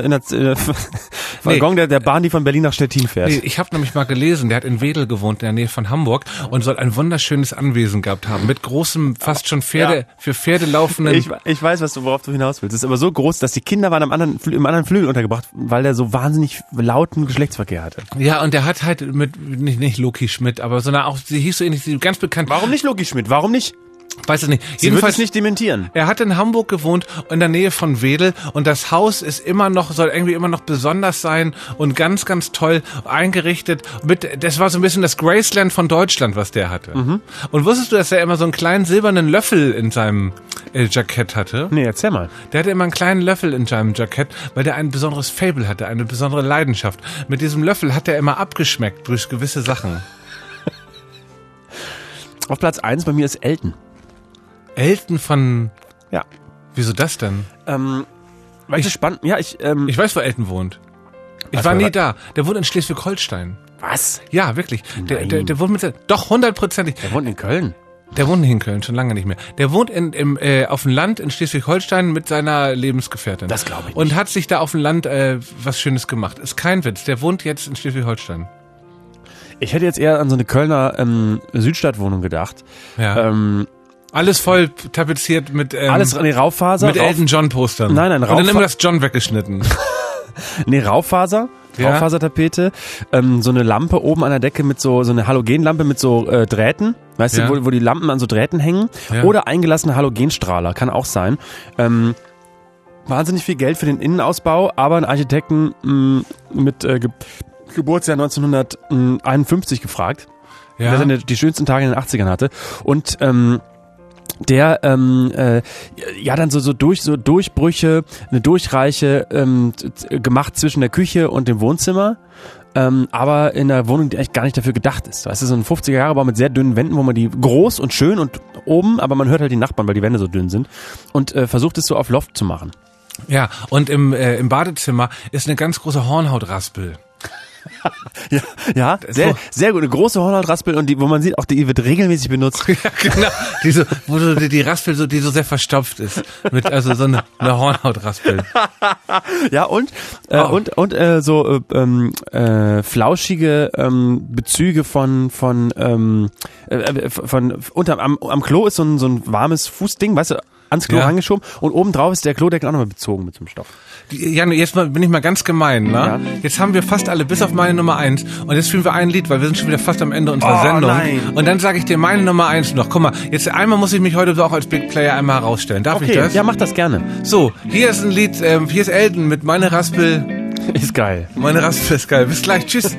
der Bahn, die von Berlin nach Stettin fährt. Nee, ich habe nämlich mal gelesen, der hat in Wedel gewohnt, in der Nähe von Hamburg und soll ein wunderschönes Anwesen gehabt haben. Mit großem, fast schon für Pferde laufenden... Ich weiß, worauf du hinaus willst. Es ist aber so groß, dass die Kinder waren im anderen Flügel untergebracht, weil der so wahnsinnig lauten Geschlechtsverkehr hatte. Ja, und der hat halt nicht Loki Schmidt, aber sondern auch, sie hieß so ähnlich, ganz bekannt. Warum nicht Loki Schmidt? Warum nicht? Weiß es nicht. Sie jedenfalls wird es nicht dementieren. Er hat in Hamburg gewohnt, in der Nähe von Wedel und das Haus ist soll irgendwie immer noch besonders sein und ganz, ganz toll eingerichtet. Das war so ein bisschen das Graceland von Deutschland, was der hatte. Mhm. Und wusstest du, dass er immer so einen kleinen silbernen Löffel in seinem Jackett hatte? Nee, erzähl mal. Der hatte immer einen kleinen Löffel in seinem Jackett, weil der ein besonderes Faible hatte, eine besondere Leidenschaft. Mit diesem Löffel hat er immer abgeschmeckt durch gewisse Sachen. Auf Platz 1 bei mir ist Elton. Elton von... Ja. Wieso das denn? Weil ich spannend... Ja, ich weiß, wo Elton wohnt. Ich war nie da. Der wohnt in Schleswig-Holstein. Was? Ja, wirklich. Der wohnt doch 100%. Der wohnt in Köln. Der wohnt nicht in Köln, schon lange nicht mehr. Der wohnt auf dem Land in Schleswig-Holstein mit seiner Lebensgefährtin. Das glaube ich nicht. Und hat sich da auf dem Land was Schönes gemacht. Ist kein Witz. Der wohnt jetzt in Schleswig-Holstein. Ich hätte jetzt eher an so eine Kölner Südstadtwohnung gedacht. Ja. Alles voll tapeziert mit Raufaser. Mit Elton John Postern. Nein, Raufaser. Und dann immer das John weggeschnitten. Nee, Raufaser. Ja. Raufasertapete. So eine Lampe oben an der Decke mit so eine Halogenlampe mit so Drähten. Weißt du, wo die Lampen an so Drähten hängen. Ja. Oder eingelassene Halogenstrahler. Kann auch sein. Wahnsinnig viel Geld für den Innenausbau, aber einen Architekten mit Geburtsjahr 1951 gefragt. Ja. Der die schönsten Tage in den 80ern hatte. Und der dann so Durchbrüche, eine Durchreiche gemacht zwischen der Küche und dem Wohnzimmer, aber in einer Wohnung, die eigentlich gar nicht dafür gedacht ist. Weißt du, so ein 50er-Jahre-Bau mit sehr dünnen Wänden, wo man die groß und schön und oben, aber man hört halt die Nachbarn, weil die Wände so dünn sind und versucht es so auf Loft zu machen. Ja, und im Badezimmer ist eine ganz große Hornhautraspel. Ja, sehr gut. Eine große Hornhautraspel und wo man sieht, auch die wird regelmäßig benutzt. Ja, genau. Wo die Raspel die so sehr verstopft ist. Also so eine Hornhautraspel. Ja, und flauschige Bezüge von am Klo ist so ein warmes Fußding, weißt du, ans Klo angeschoben und oben drauf ist der Klodeckel auch nochmal bezogen mit so einem Stoff. Jan, jetzt bin ich mal ganz gemein, ne? Ja. Jetzt haben wir fast alle, bis auf meine Nummer 1 und jetzt spielen wir ein Lied, weil wir sind schon wieder fast am Ende unserer Sendung. Nein. Und dann sage ich dir meine Nummer 1 noch. Guck mal, jetzt einmal muss ich mich heute auch als Big Player einmal herausstellen. Darf ich das? Ja, mach das gerne. So, hier ist ein Lied, hier ist Elton mit Meine Raspel. Ist geil. Meine Raspel ist geil. Bis gleich, tschüss.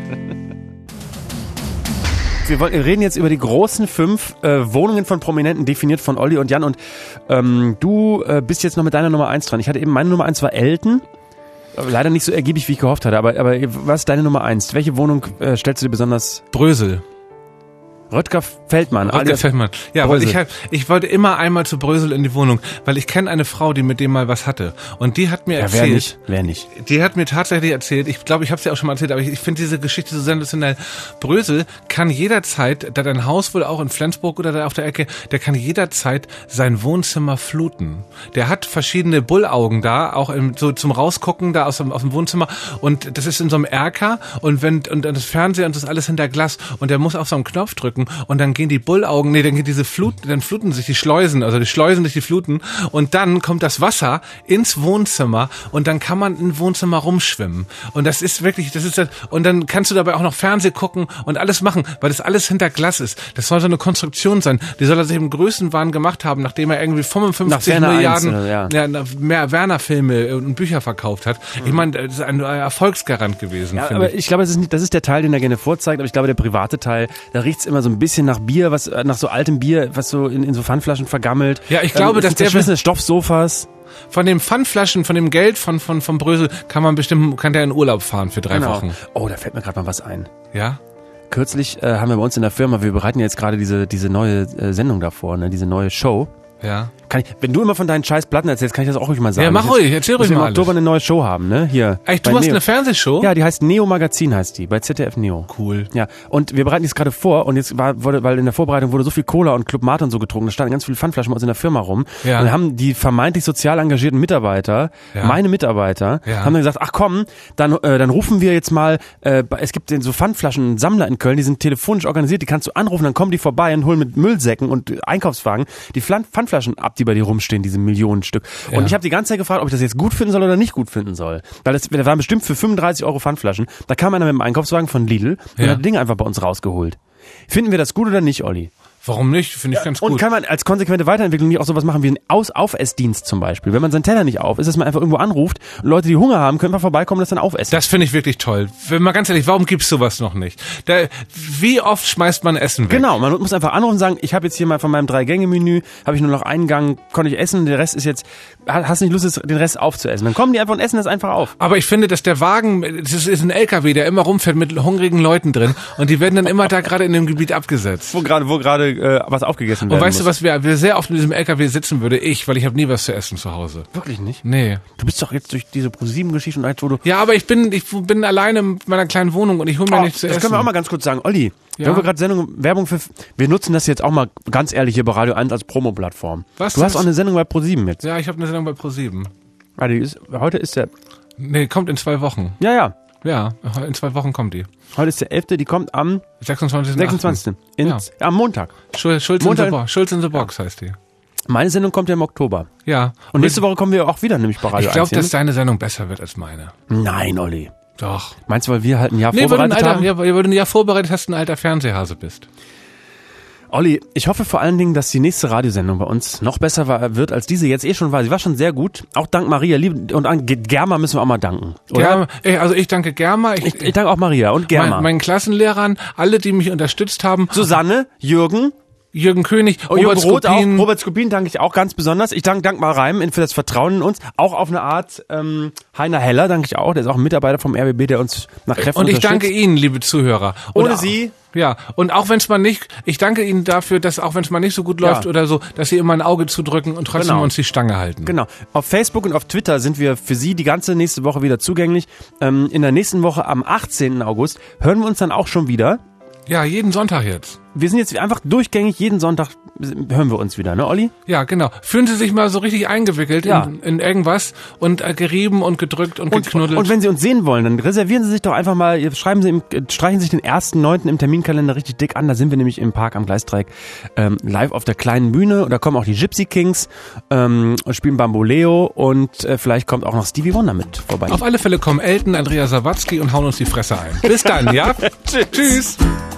Wir reden jetzt über die großen 5 Wohnungen von Prominenten, definiert von Olli und Jan. Und du bist jetzt noch mit deiner Nummer 1 dran. Ich hatte eben, meine Nummer 1 war Elton. Leider nicht so ergiebig, wie ich gehofft hatte. Aber was ist deine Nummer 1? Welche Wohnung stellst du dir besonders? Brösel. Röttger Feldmann. Ja, weil ich wollte immer einmal zu Brösel in die Wohnung, weil ich kenne eine Frau, die mit dem mal was hatte. Und die hat mir erzählt. Wer nicht? Die hat mir tatsächlich erzählt, ich glaube, ich habe es ja auch schon mal erzählt, aber ich finde diese Geschichte so sensationell. Brösel kann jederzeit, da dein Haus wohl auch in Flensburg oder da auf der Ecke, der kann jederzeit sein Wohnzimmer fluten. Der hat verschiedene Bullaugen da, auch so zum Rausgucken da aus dem Wohnzimmer. Und das ist in so einem Erker und das Fernseher und das alles hinter Glas. Und der muss auf so einen Knopf drücken. drücken und dann gehen die Bullaugen, dann geht diese Fluten, dann fluten sich die Schleusen, also die Schleusen durch die Fluten und dann kommt das Wasser ins Wohnzimmer und dann kann man im Wohnzimmer rumschwimmen. Und das ist wirklich, und dann kannst du dabei auch noch Fernsehen gucken und alles machen, weil das alles hinter Glas ist. Das soll so eine Konstruktion sein. Die soll er sich im Größenwahn gemacht haben, nachdem er irgendwie 55 Milliarden mehr Werner-Filme und Bücher verkauft hat. Ich meine, das ist ein Erfolgsgarant gewesen. Ja, aber ich glaube, das ist der Teil, den er gerne vorzeigt, aber ich glaube, der private Teil, da riecht's immer so ein bisschen nach Bier, nach so altem Bier, was so in so Pfandflaschen vergammelt. Ja, ich glaube, dass der Stoffsofas. Von den Pfandflaschen, von dem Geld von Brösel kann der in Urlaub fahren für 3 Wochen. Oh, da fällt mir gerade mal was ein. Ja? Kürzlich haben wir bei uns in der Firma, wir bereiten jetzt gerade diese neue Sendung davor, ne, diese neue Show. Ja. Wenn du immer von deinen scheiß Platten erzählst, kann ich das auch ruhig mal sagen. Ja, mach ruhig, erzähl ruhig mal alles. Im Oktober eine neue Show haben, ne? Hier. Echt, du hast eine Fernsehshow? Ja, die heißt Neo Magazin, heißt die, bei ZDF Neo. Cool. Ja, und wir bereiten das gerade vor und jetzt weil in der Vorbereitung wurde so viel Cola und Club Mate und so getrunken, da standen ganz viele Pfandflaschen bei uns in der Firma rum. Ja. Und dann haben die vermeintlich sozial engagierten Mitarbeiter, meine Mitarbeiter, haben dann gesagt, ach komm, dann rufen wir jetzt mal, es gibt so Pfandflaschen-Sammler in Köln, die sind telefonisch organisiert, die kannst du anrufen, dann kommen die vorbei und holen mit Müllsäcken und Einkaufswagen die Pfandflaschen ab, die bei dir rumstehen, diese Millionen Stück. Und ich habe die ganze Zeit gefragt, ob ich das jetzt gut finden soll oder nicht gut finden soll. Weil da waren bestimmt für 35 € Pfandflaschen. Da kam einer mit dem Einkaufswagen von Lidl und hat die Dinge einfach bei uns rausgeholt. Finden wir das gut oder nicht, Olli? Warum nicht? Finde ich ganz gut. Und kann man als konsequente Weiterentwicklung nicht auch sowas machen wie einen Aufessdienst zum Beispiel? Wenn man seinen Teller nicht auf ist, dass man einfach irgendwo anruft und Leute, die Hunger haben, können einfach vorbeikommen und das dann aufessen. Das finde ich wirklich toll. Mal ganz ehrlich, warum gibt's sowas noch nicht? Wie oft schmeißt man Essen weg? Genau, man muss einfach anrufen und sagen, ich habe jetzt hier mal von meinem 3-Gänge-Menü, habe ich nur noch einen Gang, konnte ich essen, der Rest ist jetzt, hast nicht Lust, den Rest aufzuessen. Dann kommen die einfach und essen das einfach auf. Aber ich finde, dass der Wagen, das ist ein LKW, der immer rumfährt mit hungrigen Leuten drin und die werden dann immer da gerade in dem Gebiet abgesetzt. Wo gerade was aufgegessen und weißt du, was wir sehr oft in diesem LKW sitzen würde? Weil ich habe nie was zu essen zu Hause. Wirklich nicht? Nee. Du bist doch jetzt durch diese ProSieben-Geschichte und alles, wo du... Ja, aber ich bin alleine in meiner kleinen Wohnung und ich hole mir nichts zu essen. Das können wir auch mal ganz kurz sagen. Olli, wir haben gerade Werbung für... Wir nutzen das jetzt auch mal ganz ehrlich hier bei Radio 1 als Promo-Plattform. Was? Du hast auch eine Sendung bei ProSieben jetzt. Ja, ich habe eine Sendung bei ProSieben. Heute ist der... Nee, kommt in 2 Wochen. Ja. Ja, in 2 Wochen kommt die. Heute ist der 11., die kommt am 26. Am Montag. Schulz in the Box heißt die. Meine Sendung kommt ja im Oktober. Ja. Und nächste Woche kommen wir auch wieder, nämlich bei Radio 1. Ich glaube, dass deine Sendung besser wird als meine. Nein, Olli. Doch. Meinst du, weil wir halt ein Jahr vorbereitet haben? Weil du ein Jahr vorbereitet hast, ein alter Fernsehhase bist. Olli, ich hoffe vor allen Dingen, dass die nächste Radiosendung bei uns noch besser wird, als diese jetzt schon war. Sie war schon sehr gut. Auch dank Maria. Und an Germa müssen wir auch mal danken. Oder? Also ich danke Germa. Ich danke auch Maria und Germa. Meinen Klassenlehrern, alle, die mich unterstützt haben. Susanne, Jürgen König, Robert Skopin danke ich auch ganz besonders. Ich danke mal Reim für das Vertrauen in uns. Auch auf eine Art Heiner Heller danke ich auch. Der ist auch ein Mitarbeiter vom RBB, der uns nach Kräften unterstützt. Und ich danke Ihnen, liebe Zuhörer. Ohne Sie... Ja, und auch wenn es mal nicht, ich danke Ihnen dafür, dass auch wenn es mal nicht so gut läuft oder so, dass Sie immer ein Auge zudrücken und trotzdem uns die Stange halten. Genau. Auf Facebook und auf Twitter sind wir für Sie die ganze nächste Woche wieder zugänglich. In der nächsten Woche am 18. August hören wir uns dann auch schon wieder. Ja, jeden Sonntag jetzt. Wir sind jetzt einfach durchgängig, jeden Sonntag hören wir uns wieder, ne, Olli? Ja, genau. Fühlen Sie sich mal so richtig eingewickelt in irgendwas und gerieben und gedrückt und geknuddelt. Und wenn Sie uns sehen wollen, dann reservieren Sie sich doch einfach mal, streichen Sie sich den 1.9. im Terminkalender richtig dick an. Da sind wir nämlich im Park am Gleisdreieck live auf der kleinen Bühne. Und da kommen auch die Gypsy Kings und spielen Bamboleo und vielleicht kommt auch noch Stevie Wonder mit vorbei. Auf alle Fälle kommen Elton, Andrea Sawatzki und hauen uns die Fresse ein. Bis dann, ja? Tschüss.